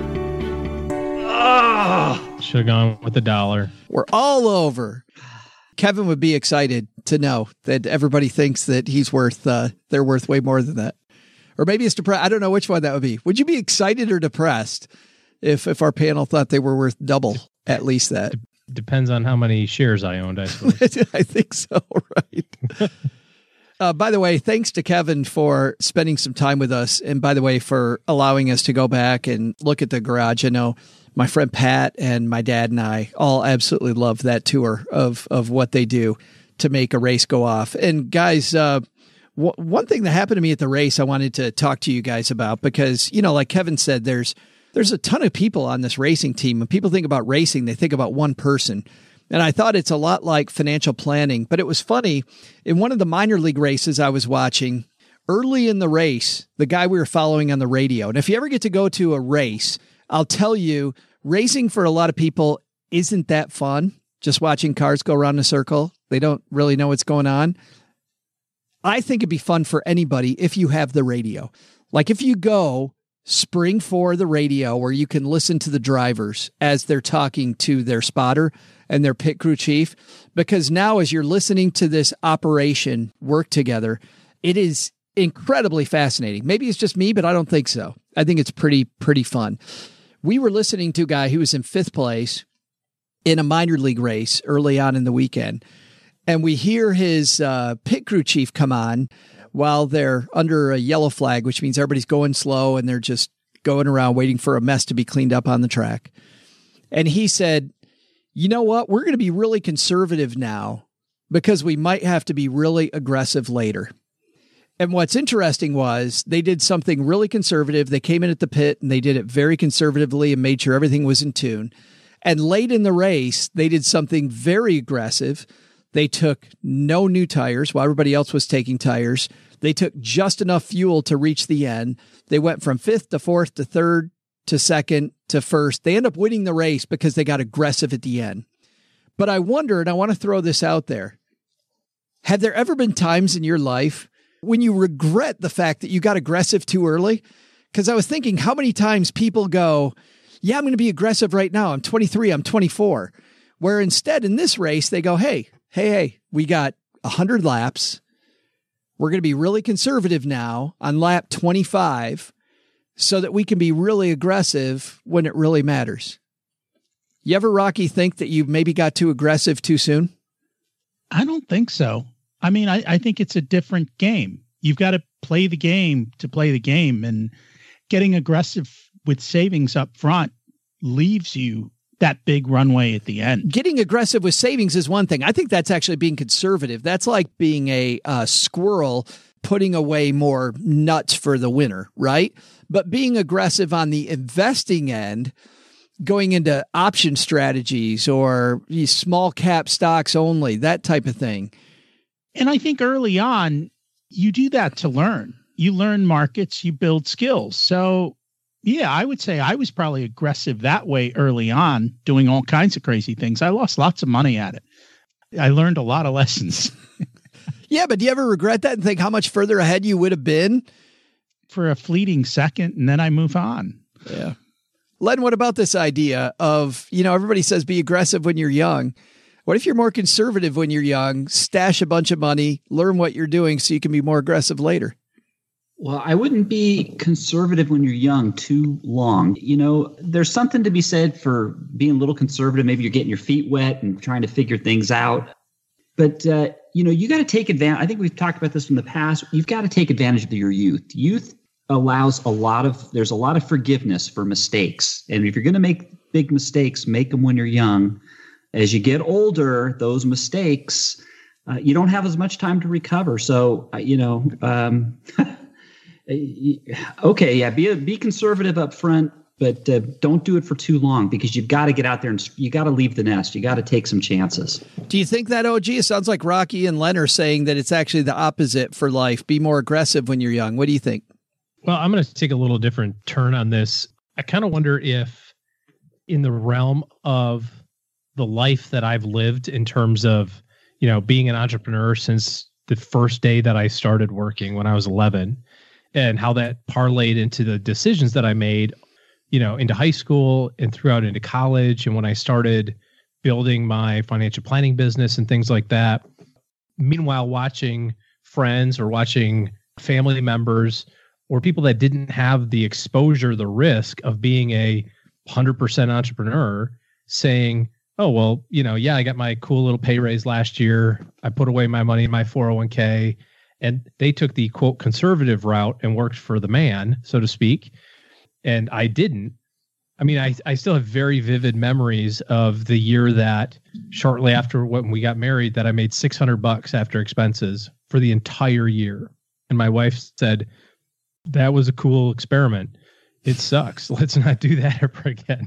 Oh, should have gone with the dollar. We're all over. Kevin would be excited to know that everybody thinks that he's worth, uh, they're worth way more than that. Or maybe it's depressed. I don't know which one that would be. Would you be excited or depressed if if our panel thought they were worth double, at least that? Depends on how many shares I owned, I suppose. I think so, right? uh, by the way, thanks to Kevin for spending some time with us. And by the way, for allowing us to go back and look at the garage. I know my friend Pat and my dad and I all absolutely love that tour of, of what they do to make a race go off. And guys, uh, w- one thing that happened to me at the race, I wanted to talk to you guys about because, you know, like Kevin said, there's, There's a ton of people on this racing team. When people think about racing, they think about one person. And I thought it's a lot like financial planning. But it was funny. In one of the minor league races I was watching, early in the race, the guy we were following on the radio. And if you ever get to go to a race, I'll tell you, racing for a lot of people isn't that fun. Just watching cars go around in a circle. They don't really know what's going on. I think it'd be fun for anybody if you have the radio. Like if you go spring for the radio where you can listen to the drivers as they're talking to their spotter and their pit crew chief, because now as you're listening to this operation work together, it is incredibly fascinating. Maybe it's just me, but I don't think so. I think it's pretty, pretty fun. We were listening to a guy who was in fifth place in a minor league race early on in the weekend. And we hear his uh, pit crew chief come on while they're under a yellow flag, which means everybody's going slow and they're just going around waiting for a mess to be cleaned up on the track. And he said, you know what? We're going to be really conservative now because we might have to be really aggressive later. And what's interesting was they did something really conservative. They came in at the pit and they did it very conservatively and made sure everything was in tune. And late in the race, they did something very aggressive. They took no new tires while everybody else was taking tires. They took just enough fuel to reach the end. They went from fifth to fourth to third to second to first. They end up winning the race because they got aggressive at the end. But I wonder, and I want to throw this out there, have there ever been times in your life when you regret the fact that you got aggressive too early? Because I was thinking how many times people go, yeah, I'm going to be aggressive right now. I'm twenty-three, I'm twenty-four. Where instead in this race, they go, hey, hey, hey, we got one hundred laps. We're going to be really conservative now on lap twenty-five so that we can be really aggressive when it really matters. You ever, Rocky, think that you maybe got too aggressive too soon? I don't think so. I mean, I, I think it's a different game. You've got to play the game to play the game, and getting aggressive with savings up front leaves you that big runway at the end. Getting aggressive with savings is one thing. I think that's actually being conservative. That's like being a uh, squirrel putting away more nuts for the winter, right? But being aggressive on the investing end, going into option strategies or these small cap stocks only, that type of thing. And I think early on, you do that to learn. You learn markets, you build skills. So yeah, I would say I was probably aggressive that way early on, doing all kinds of crazy things. I lost lots of money at it. I learned a lot of lessons. Yeah, but do you ever regret that and think how much further ahead you would have been? For a fleeting second, and then I move on. Yeah. Len, what about this idea of, you know, everybody says be aggressive when you're young. What if you're more conservative when you're young, stash a bunch of money, learn what you're doing so you can be more aggressive later? Well, I wouldn't be conservative when you're young too long. You know, there's something to be said for being a little conservative. Maybe you're getting your feet wet and trying to figure things out. But, uh, you know, you got to take advantage. I think we've talked about this in the past. You've got to take advantage of your youth. Youth allows a lot of, there's a lot of forgiveness for mistakes. And if you're going to make big mistakes, make them when you're young. As you get older, those mistakes, uh, you don't have as much time to recover. So, uh, you know, um, okay, yeah, be a, be conservative up front, but uh, don't do it for too long because you've got to get out there and you got to leave the nest. You got to take some chances. Do you think that, O G? It sounds like Rocky and Len are saying that it's actually the opposite for life. Be more aggressive when you're young. What do you think? Well, I'm going to take a little different turn on this. I kind of wonder if in the realm of the life that I've lived in terms of, you know, being an entrepreneur since the first day that I started working when I was eleven, and how that parlayed into the decisions that I made, you know, into high school and throughout into college. And when I started building my financial planning business and things like that, meanwhile, watching friends or watching family members or people that didn't have the exposure, the risk of being a one hundred percent entrepreneur saying, oh, well, you know, yeah, I got my cool little pay raise last year. I put away my money in my four oh one k. And they took the, quote, conservative route and worked for the man, so to speak. And I didn't. I mean, I, I still have very vivid memories of the year that shortly after when we got married, that I made six hundred bucks after expenses for the entire year. And my wife said, that was a cool experiment. It sucks. Let's not do that ever again.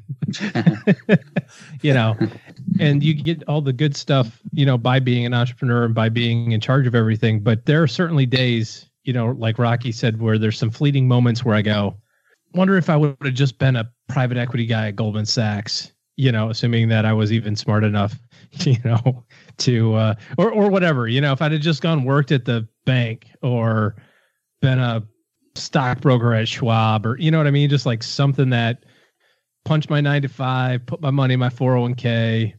You know, and you get all the good stuff, you know, by being an entrepreneur and by being in charge of everything. But there are certainly days, you know, like Rocky said, where there's some fleeting moments where I go, wonder if I would have just been a private equity guy at Goldman Sachs, you know, assuming that I was even smart enough, you know, to, uh, or, or whatever, you know, if I'd have just gone worked at the bank or been a stockbroker at Schwab, or you know what I mean, just like something that punch my nine to five, put my money in my four oh one k,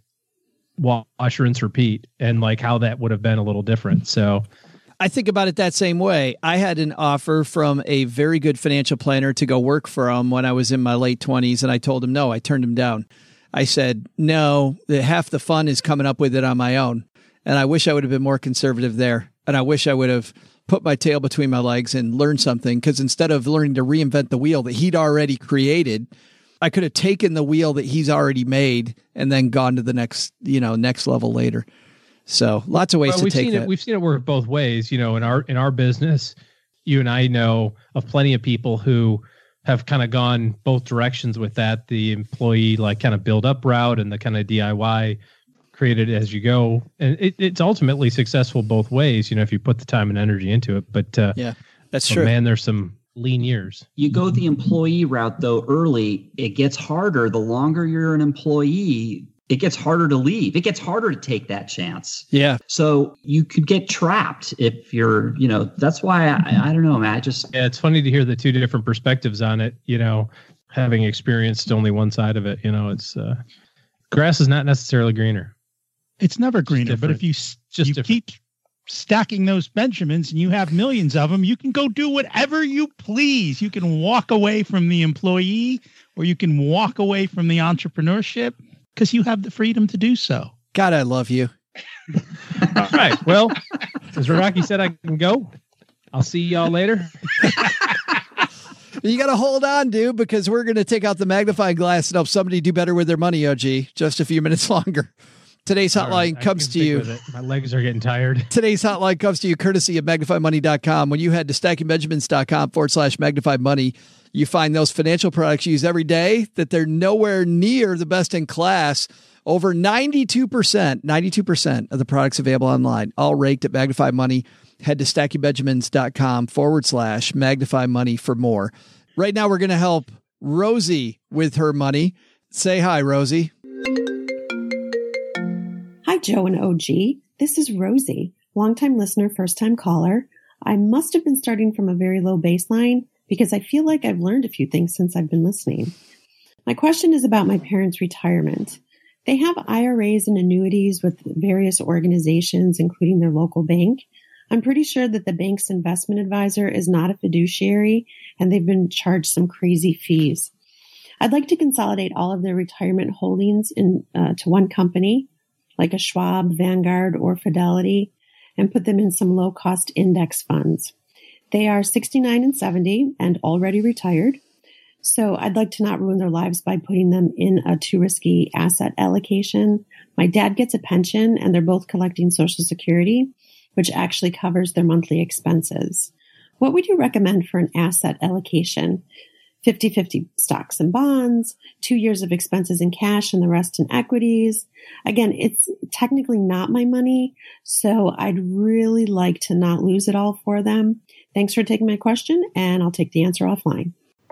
wash, rinse, repeat, and like how that would have been a little different. So I think about it that same way. I had an offer from a very good financial planner to go work for him when I was in my late twenties, and I told him no. I turned him down. I said, no, the, half the fun is coming up with it on my own, and I wish I would have been more conservative there, and I wish I would have put my tail between my legs and learn something, because instead of learning to reinvent the wheel that he'd already created, I could have taken the wheel that he's already made and then gone to the next, you know, next level later. So lots of ways well, to we've take seen that. It, we've seen it work both ways. You know, in our in our business, you and I know of plenty of people who have kind of gone both directions with that. The employee like kind of build up route and the kind of D I Y created as you go. And it, it's ultimately successful both ways, you know, if you put the time and energy into it. But uh, yeah, that's oh, true. Man, there's some lean years. You go the employee route, though, early, it gets harder. The longer you're an employee, it gets harder to leave. It gets harder to take that chance. Yeah. So you could get trapped if you're, you know, that's why I, I don't know, man. I just, yeah, it's funny to hear the two different perspectives on it, you know, having experienced only one side of it. You know, it's uh, grass is not necessarily greener. It's never greener, but if you, Just you different. keep stacking those Benjamins and you have millions of them, you can go do whatever you please. You can walk away from the employee, or you can walk away from the entrepreneurship, because you have the freedom to do so. God, I love you. All right. Well, as Rocky said, I can go. I'll see y'all later. You got to hold on, dude, because we're going to take out the magnifying glass and help somebody do better with their money, O G. Just a few minutes longer. Today's hotline Right, comes to you. My legs are getting tired. Today's hotline comes to you courtesy of magnify money dot com. When you head to stacking benjamins dot com forward slash magnify money, you find those financial products you use every day that they're nowhere near the best in class. Over ninety-two percent, ninety-two percent of the products available online, all raked at Magnify Money. Head to stacking benjamins dot com forward slash magnify money for more. Right now, we're going to help Rosie with her money. Say hi, Rosie. Hi, Joe and O G. This is Rosie, longtime listener, first-time caller. I must have been starting from a very low baseline because I feel like I've learned a few things since I've been listening. My question is about my parents' retirement. They have I R As and annuities with various organizations, including their local bank. I'm pretty sure that the bank's investment advisor is not a fiduciary and they've been charged some crazy fees. I'd like to consolidate all of their retirement holdings in uh, to one company, like a Schwab, Vanguard, or Fidelity, and put them in some low-cost index funds. They are sixty-nine and seventy and already retired, so I'd like to not ruin their lives by putting them in a too risky asset allocation. My dad gets a pension, and they're both collecting Social Security, which actually covers their monthly expenses. What would you recommend for an asset allocation? fifty-fifty stocks and bonds, two years of expenses in cash and the rest in equities. Again, it's technically not my money, so I'd really like to not lose it all for them. Thanks for taking my question, and I'll take the answer offline.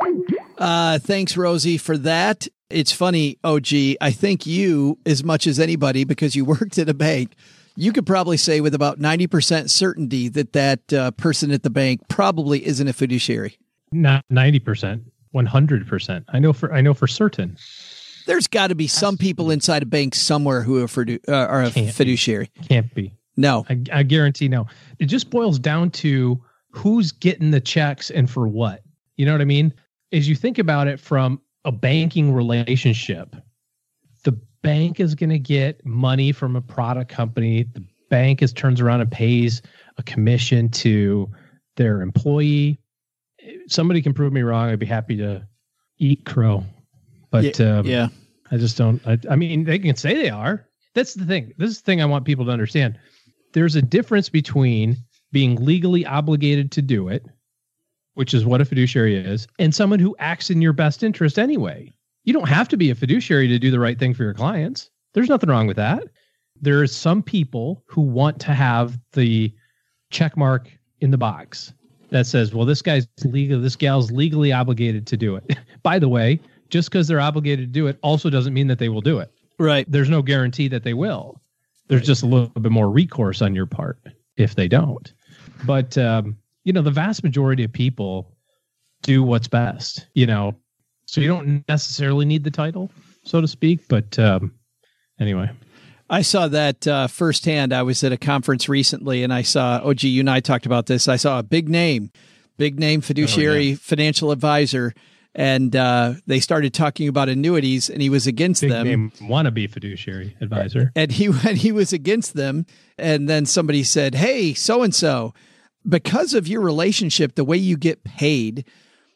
Uh, thanks, Rosie, for that. It's funny, O G, I think you, as much as anybody, because you worked at a bank, you could probably say with about ninety percent certainty that that uh, person at the bank probably isn't a fiduciary. Not ninety percent. one hundred percent. I know for I know for certain. There's got to be some people inside a bank somewhere who are, fidu- uh, are a Can't fiduciary. Be. Can't be. No. I, I guarantee no. It just boils down to who's getting the checks and for what. You know what I mean? As you think about it from a banking relationship, the bank is going to get money from a product company. The bank is turns around and pays a commission to their employee. Somebody can prove me wrong. I'd be happy to eat crow, but yeah, um, yeah. I just don't. I, I mean, they can say they are. That's the thing. This is the thing I want people to understand. There's a difference between being legally obligated to do it, which is what a fiduciary is, and someone who acts in your best interest anyway. You don't have to be a fiduciary to do the right thing for your clients. There's nothing wrong with that. There are some people who want to have the check mark in the box that says, well, this guy's legal, this gal's legally obligated to do it. By the way, just because they're obligated to do it also doesn't mean that they will do it. Right. There's no guarantee that they will. There's right. just a little bit more recourse on your part if they don't. But, um, you know, the vast majority of people do what's best, you know, so you don't necessarily need the title, so to speak. But um, anyway. I saw that uh, firsthand. I was at a conference recently, and I saw, O G, you and I talked about this. I saw a big name, big name fiduciary oh, yeah. financial advisor, and uh, they started talking about annuities, and he was against big them. Name wannabe fiduciary advisor. And he, and he was against them, and then somebody said, hey, so-and-so, because of your relationship, the way you get paid,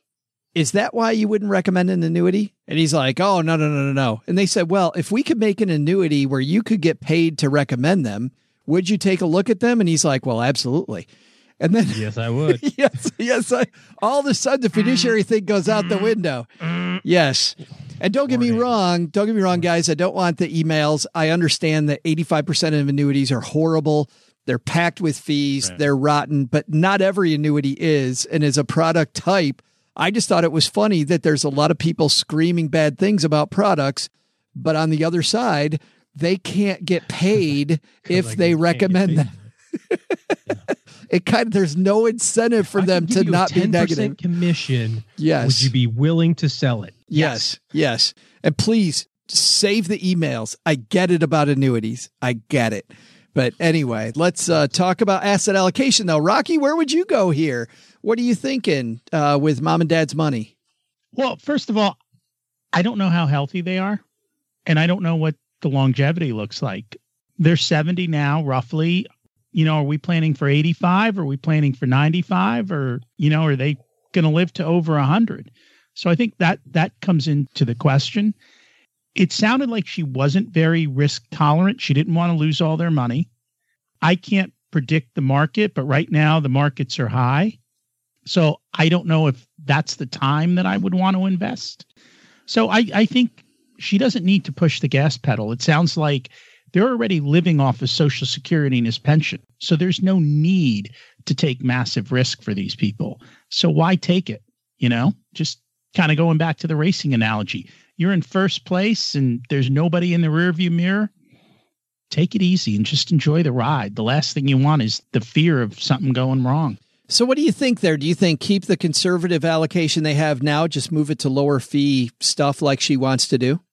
is that why you wouldn't recommend an annuity? And he's like, oh, no, no, no, no, no. And they said, well, if we could make an annuity where you could get paid to recommend them, would you take a look at them? And he's like, well, absolutely. And then, yes, I would. yes, yes. I, all of a sudden, the fiduciary thing goes out the window. Yes. And don't get me wrong. Don't get me wrong, guys. I don't want the emails. I understand that eighty-five percent of annuities are horrible. They're packed with fees. Right. They're rotten, but not every annuity is. And as a product type, I just thought it was funny that there's a lot of people screaming bad things about products, but on the other side, they can't get paid if they recommend them. yeah. It kind of, there's no incentive for them to not be negative. Commission. Yes. Would you be willing to sell it? Yes. Yes. And please save the emails. I get it about annuities. I get it. But anyway, let's uh, talk about asset allocation, though. Rocky, where would you go here? What are you thinking uh, with mom and dad's money? Well, first of all, I don't know how healthy they are, and I don't know what the longevity looks like. They're seventy now, roughly. You know, are we planning for eighty-five? Are we planning for ninety-five? Or, you know, are they going to live to over one hundred? So I think that that comes into the question. It sounded like she wasn't very risk tolerant. She didn't want to lose all their money. I can't predict the market, but right now the markets are high. So I don't know if that's the time that I would want to invest. So I, I think she doesn't need to push the gas pedal. It sounds like they're already living off of Social Security and his pension. So there's no need to take massive risk for these people. So why take it? You know, just kind of going back to the racing analogy. You're in first place and there's nobody in the rearview mirror. Take it easy and just enjoy the ride. The last thing you want is the fear of something going wrong. So what do you think there? Do you think keep the conservative allocation they have now, just move it to lower fee stuff like she wants to do?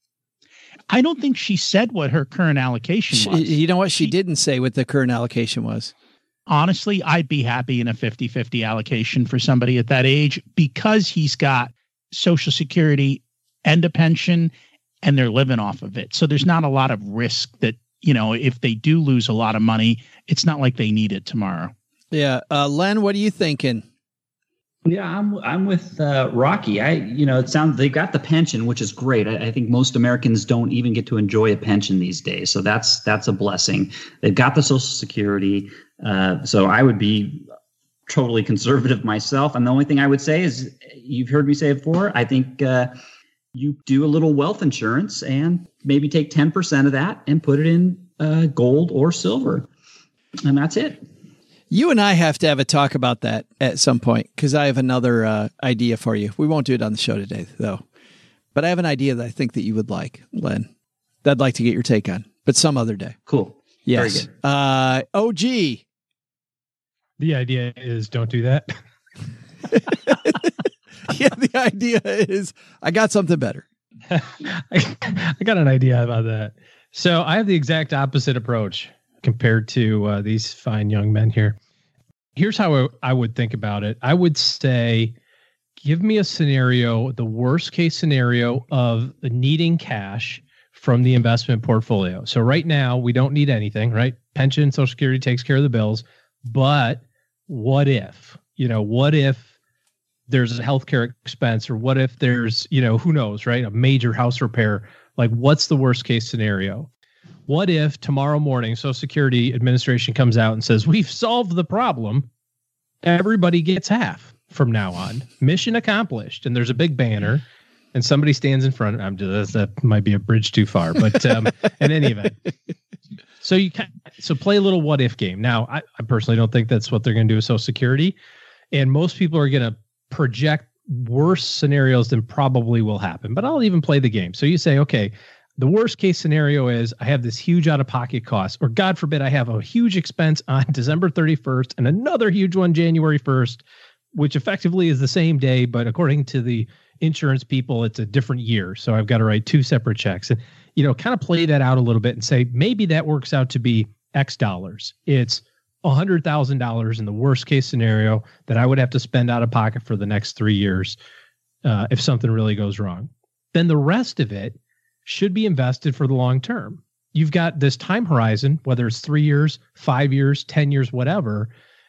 I don't think she said what her current allocation was. She, you know what? She, she didn't say what the current allocation was. Honestly, I'd be happy in a fifty-fifty allocation for somebody at that age because he's got Social Security and a pension and they're living off of it. So there's not a lot of risk that, you know, if they do lose a lot of money, it's not like they need it tomorrow. Yeah. Uh, Len, what are you thinking? Yeah, I'm I'm with uh, Rocky. I you know it sounds they've got the pension, which is great. I, I think most Americans don't even get to enjoy a pension these days, so that's that's a blessing. They've got the Social Security, uh, so I would be totally conservative myself. And the only thing I would say is, you've heard me say it before, I think uh, you do a little wealth insurance and maybe take ten percent of that and put it in uh, gold or silver, and that's it. You and I have to have a talk about that at some point because I have another uh, idea for you. We won't do it on the show today, though. But I have an idea that I think that you would like, Len, that I'd like to get your take on, but some other day. Cool. Yes. Very good. Uh, O G. The idea is don't do that. Yeah, the idea is I got something better. I, I got an idea about that. So I have the exact opposite approach compared to uh, these fine young men here. Here's how I, I would think about it. I would say, give me a scenario, the worst case scenario of needing cash from the investment portfolio. So right now we don't need anything, right? Pension, Social Security takes care of the bills. But what if, you know, what if there's a healthcare expense, or what if there's, you know, who knows, right? A major house repair. Like, what's the worst case scenario? What if tomorrow morning Social Security Administration comes out and says, we've solved the problem. Everybody gets half from now on. Mission accomplished. And there's a big banner and somebody stands in front. I'm just, that might be a bridge too far, but um, in any event. So you can, so play a little what if game. Now, I, I personally don't think that's what they're going to do with Social Security. And most people are going to project worse scenarios than probably will happen, but I'll even play the game. So you say, okay, the worst case scenario is I have this huge out-of-pocket cost, or God forbid, I have a huge expense on December thirty-first and another huge one January first, which effectively is the same day, but according to the insurance people, it's a different year. So I've got to write two separate checks and, you know, kind of play that out a little bit and say, maybe that works out to be X dollars. It's one hundred thousand dollars in the worst case scenario that I would have to spend out of pocket for the next three years uh, if something really goes wrong. Then the rest of it should be invested for the long term. You've got this time horizon, whether it's three years, five years, ten years, whatever,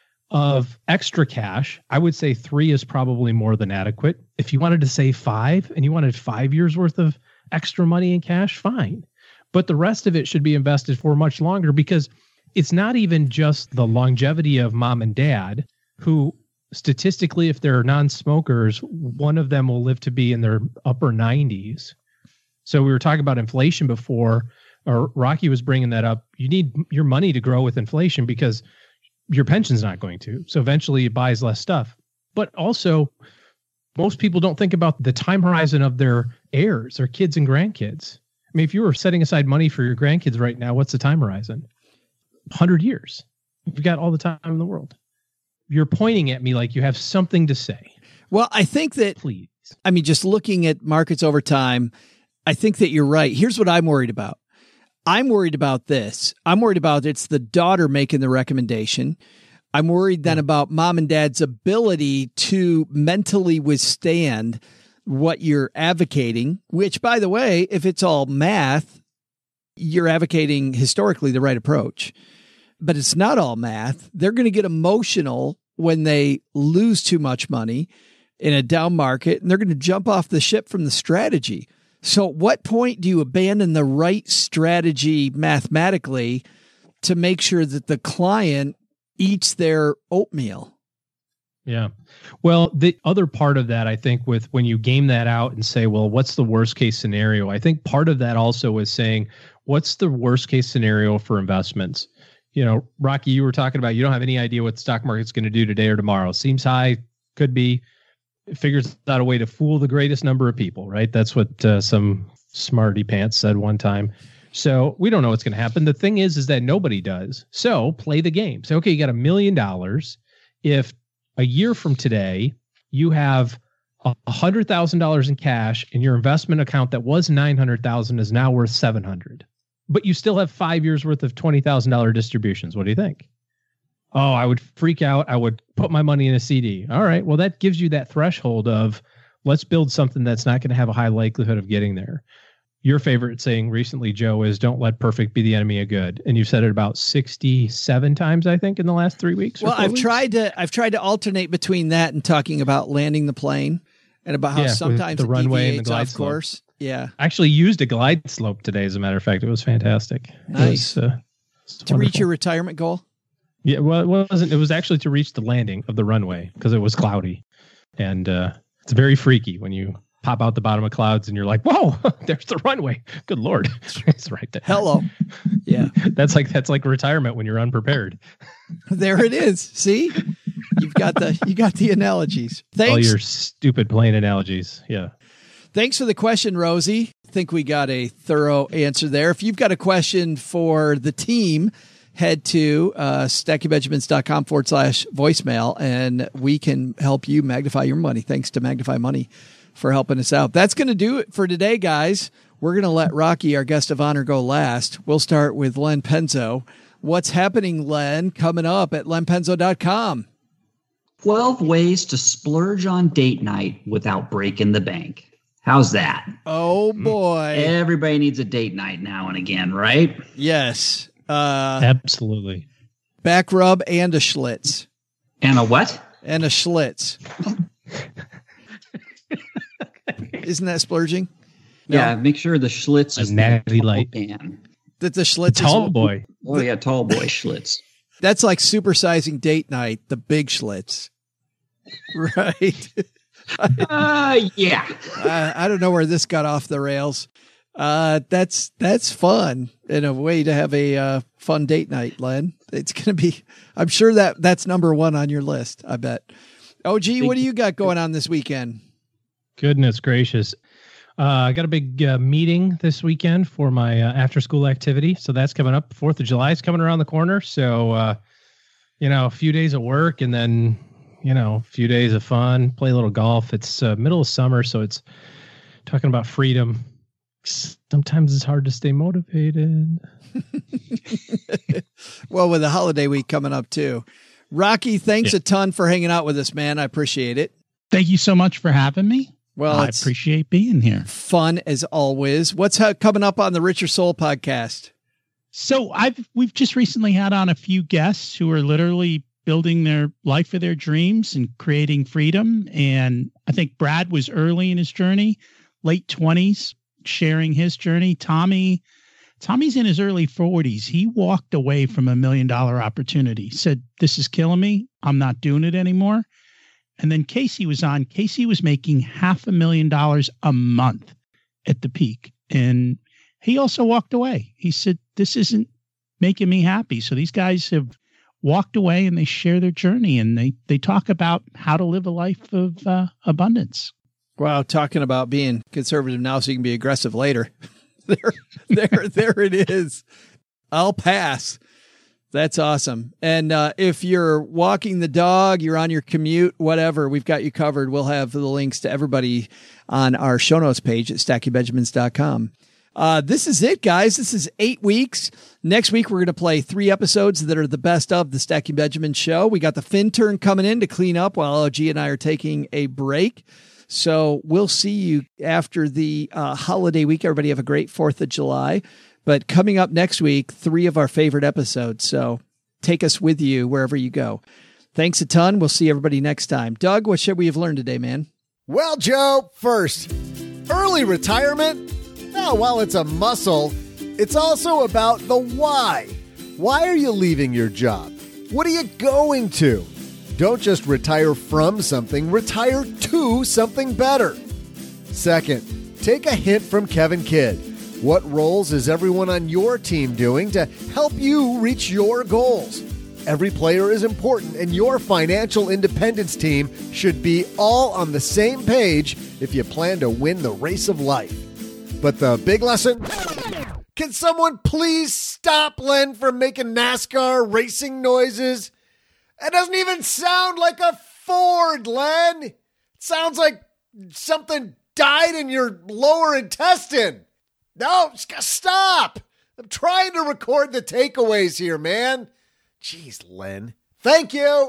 of extra cash. I would say three is probably more than adequate. If you wanted to say five and you wanted five years worth of extra money in cash, fine. But the rest of it should be invested for much longer, because it's not even just the longevity of mom and dad, who statistically, if they're non-smokers, one of them will live to be in their upper nineties. So we were talking about inflation before, or Rocky was bringing that up. You need your money to grow with inflation because your pension's not going to. So eventually it buys less stuff. But also, most people don't think about the time horizon of their heirs, their kids and grandkids. I mean, if you were setting aside money for your grandkids right now, what's the time horizon? one hundred years. You've got all the time in the world. You're pointing at me like you have something to say. Well, I think that, please. I mean, just looking at markets over time, I think that you're right. Here's what I'm worried about. I'm worried about this. I'm worried about it's the daughter making the recommendation. I'm worried then about mom and dad's ability to mentally withstand what you're advocating, which, by the way, if it's all math, you're advocating historically the right approach. But it's not all math. They're going to get emotional when they lose too much money in a down market, and they're going to jump off the ship from the strategy. So at what point do you abandon the right strategy mathematically to make sure that the client eats their oatmeal? Yeah. Well, the other part of that, I think, with when you game that out and say, well, what's the worst case scenario? I think part of that also is saying, what's the worst case scenario for investments? You know, Rocky, you were talking about, you don't have any idea what the stock market's going to do today or tomorrow. Seems high, could be. It figures out a way to fool the greatest number of people, right? That's what uh, some smarty pants said one time. So we don't know what's going to happen. The thing is, is that nobody does. So play the game. So, okay, you got a million dollars. If a year from today, you have a hundred thousand dollars in cash and your investment account that was nine hundred thousand is now worth seven hundred, but you still have five years worth of twenty thousand dollars distributions. What do you think? oh, I would freak out. I would put my money in a C D. All right. Well, that gives you that threshold of let's build something that's not going to have a high likelihood of getting there. Your favorite saying recently, Joe, is don't let perfect be the enemy of good. And you've said it about sixty-seven times, I think, in the last three weeks. Well, I've weeks. tried to I've tried to alternate between that and talking about landing the plane and about how yeah, sometimes the it runway and the deviates glide off slope. course. Yeah. I actually used a glide slope today, as a matter of fact. It was fantastic. Nice. It was, uh, it's To reach wonderful. your retirement goal? Yeah, well, it wasn't. It was actually to reach the landing of the runway because it was cloudy. And uh, it's very freaky when you pop out the bottom of clouds and you're like, whoa, there's the runway. Good Lord. It's right there. Hello. Yeah. That's like that's like retirement when you're unprepared. There it is. See? You've got the you got the analogies. Thanks. All your stupid plane analogies. Yeah. Thanks for the question, Rosie. I think we got a thorough answer there. If you've got a question for the team, head to uh, stackingbenjamins.com forward slash voicemail, and we can help you magnify your money. Thanks to Magnify Money for helping us out. That's going to do it for today, guys. We're going to let Rocky, our guest of honor, go last. We'll start with Len Penzo. What's happening, Len, coming up at len penzo dot com? twelve ways to splurge on date night without breaking the bank. How's that? Oh, boy. Everybody needs a date night now and again, right? Yes. Uh, Absolutely. Back rub and a Schlitz. And a what? And a Schlitz. Isn't that splurging? No? Yeah, make sure the Schlitz A is natty the light. can. That the Schlitz Tall is, boy. Oh, yeah, tall boy Schlitz. That's like supersizing date night, the big Schlitz. Right. Uh, yeah. I, I don't know where this got off the rails. Uh, that's that's fun and a way to have a uh, fun date night, Len. It's going to be, I'm sure that that's number one on your list, I bet. O G, what do you got going on this weekend? Goodness gracious. Uh, I got a big uh, meeting this weekend for my uh, after school activity. So that's coming up. fourth of July is coming around the corner. So, uh, you know, a few days of work and then, you know, a few days of fun, play a little golf. It's uh, middle of summer. So it's talking about freedom. Sometimes it's hard to stay motivated. Well, with the holiday week coming up too. Rocky, thanks Yeah. a ton for hanging out with us, man. I appreciate it. Thank you so much for having me. Well, I it's appreciate being here. fun as always. What's ha- coming up on the Richer Soul podcast? So I've we've just recently had on a few guests who are literally building their life of their dreams and creating freedom. And I think Brad was early in his journey, late twenties, sharing his journey. Tommy, Tommy's in his early forties. He walked away from a million dollar opportunity, said, "This is killing me. I'm not doing it anymore." And then Casey was on. Casey was making half a million dollars a month at the peak. And he also walked away. He said, "This isn't making me happy." So these guys have walked away and they share their journey and they, they talk about how to live a life of uh, abundance. Wow, talking about being conservative now so you can be aggressive later. there, there, there it is. I'll pass. That's awesome. And uh, if you're walking the dog, you're on your commute, whatever, we've got you covered. We'll have the links to everybody on our show notes page at stacking benjamins dot com. Uh, this is it, guys. This is eight weeks. Next week, we're going to play three episodes that are the best of the Stacking Benjamins show. We got the Fin Turn coming in to clean up while O G and I are taking a break. So we'll see you after the uh, holiday week. Everybody have a great fourth of July. But coming up next week, three of our favorite episodes. So take us with you wherever you go. Thanks a ton. We'll see everybody next time. Doug, what should we have learned today, man? Well, Joe, first, early retirement? Now, while it's a muscle, it's also about the why. Why are you leaving your job? What are you going to? Don't just retire from something, retire to something better. Second, take a hint from Kevin Kidd. What roles is everyone on your team doing to help you reach your goals? Every player is important, and your financial independence team should be all on the same page if you plan to win the race of life. But the big lesson? Can someone please stop Len from making NASCAR racing noises? It doesn't even sound like a Ford, Len. It sounds like something died in your lower intestine. No, stop. I'm trying to record the takeaways here, man. Jeez, Len. Thank you.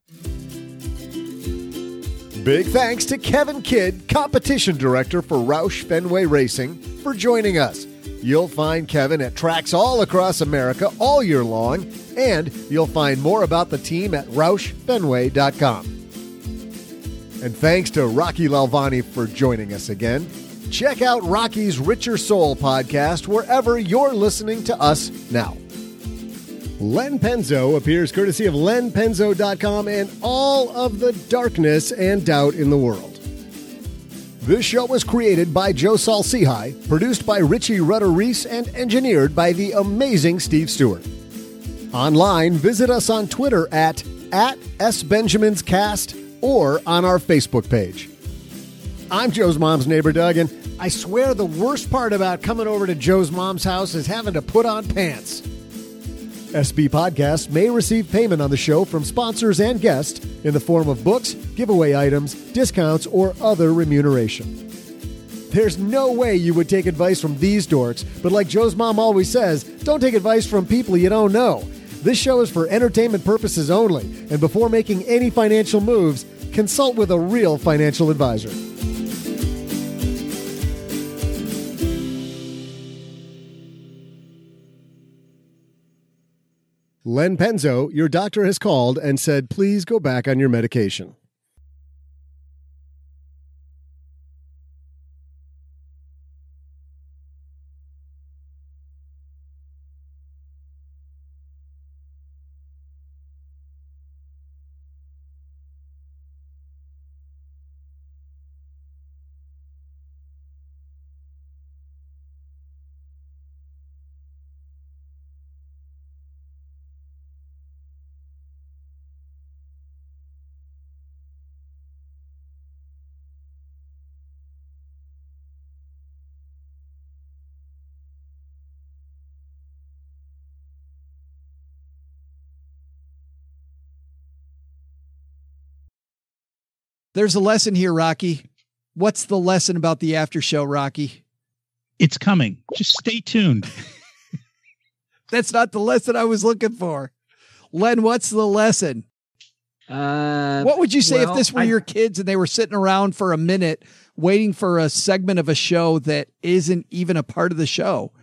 Big thanks to Kevin Kidd, Competition Director for Roush Fenway Racing, for joining us. You'll find Kevin at tracks all across America all year long, and you'll find more about the team at roush fenway dot com. And thanks to Rocky Lalvani for joining us again. Check out Rocky's Richer Soul podcast wherever you're listening to us now. Len Penzo appears courtesy of len penzo dot com and all of the darkness and doubt in the world. This show was created by Joe Saul-Sehy, produced by Richie Rutter-Reese, and engineered by the amazing Steve Stewart. Online, visit us on Twitter at, at SBenjaminsCast or on our Facebook page. I'm Joe's mom's neighbor, Doug, and I swear the worst part about coming over to Joe's mom's house is having to put on pants. S B Podcasts may receive payment on the show from sponsors and guests in the form of books, giveaway items, discounts, or other remuneration. There's no way you would take advice from these dorks, but like Joe's mom always says, don't take advice from people you don't know. This show is for entertainment purposes only, and before making any financial moves, consult with a real financial advisor. Len Penzo, your doctor has called and said, please go back on your medication. There's a lesson here, Rocky. What's the lesson about the after show, Rocky? It's coming. Just stay tuned. That's not the lesson I was looking for. Len, what's the lesson? Uh, what would you say well, if this were I, your kids and they were sitting around for a minute waiting for a segment of a show that isn't even a part of the show?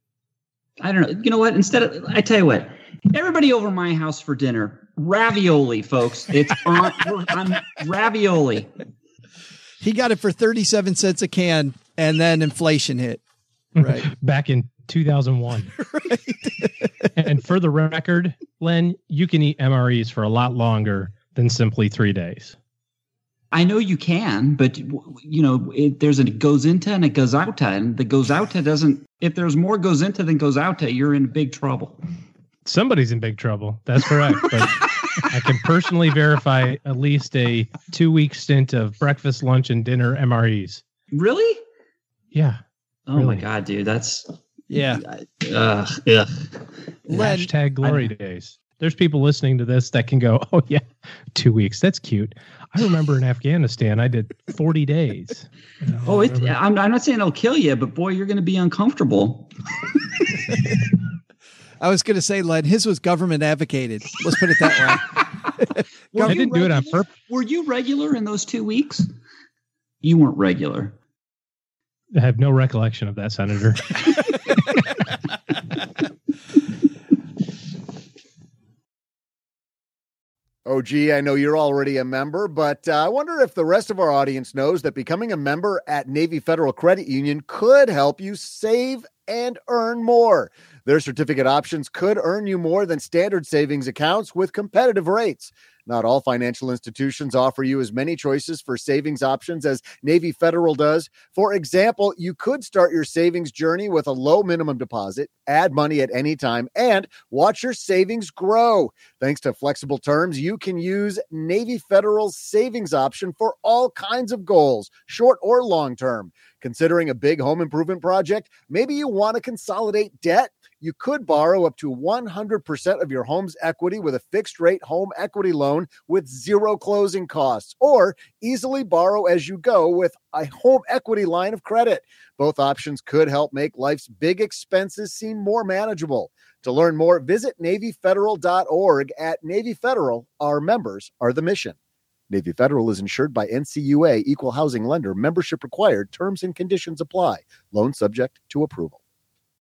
I don't know. You know what? Instead of, I tell you what, everybody over my house for dinner. Ravioli, folks. It's on I'm ravioli. He got it for thirty-seven cents a can, and then inflation hit. Right. Back in two thousand one. Right. And for the record, Len, you can eat M R Es for a lot longer than simply three days. I know you can, but you know, it, there's a goes into and it goes out, and the goes out doesn't. If there's more goes into than goes out, you're in big trouble. Somebody's in big trouble. That's correct. But I can personally verify at least a two-week stint of breakfast, lunch, and dinner M R Es. Really? Yeah. Oh really. my God, dude. That's yeah. Uh, yeah. Hashtag glory days. There's people listening to this that can go, oh yeah, two weeks. That's cute. I remember in Afghanistan, I did forty days. You know, oh, it, I'm, I'm not saying it'll kill you, but boy, you're going to be uncomfortable. I was going to say, Len, his was government advocated. Let's put it that way. I didn't do it on purpose. Were you regular in those two weeks? You weren't regular. I have no recollection of that, Senator. Oh, gee, I know you're already a member, but uh, I wonder if the rest of our audience knows that becoming a member at Navy Federal Credit Union could help you save and earn more. Their certificate options could earn you more than standard savings accounts with competitive rates. Not all financial institutions offer you as many choices for savings options as Navy Federal does. For example, you could start your savings journey with a low minimum deposit, add money at any time, and watch your savings grow. Thanks to flexible terms, you can use Navy Federal's savings option for all kinds of goals, short or long term. Considering a big home improvement project, maybe you want to consolidate debt. you could borrow up to one hundred percent of your home's equity with a fixed rate home equity loan with zero closing costs, or easily borrow as you go with a home equity line of credit. Both options could help make life's big expenses seem more manageable. To learn more, visit Navy Federal dot org. At Navy Federal, our members are the mission. Navy Federal is insured by N C U A, Equal Housing Lender. Membership required. Terms and conditions apply. Loan subject to approval.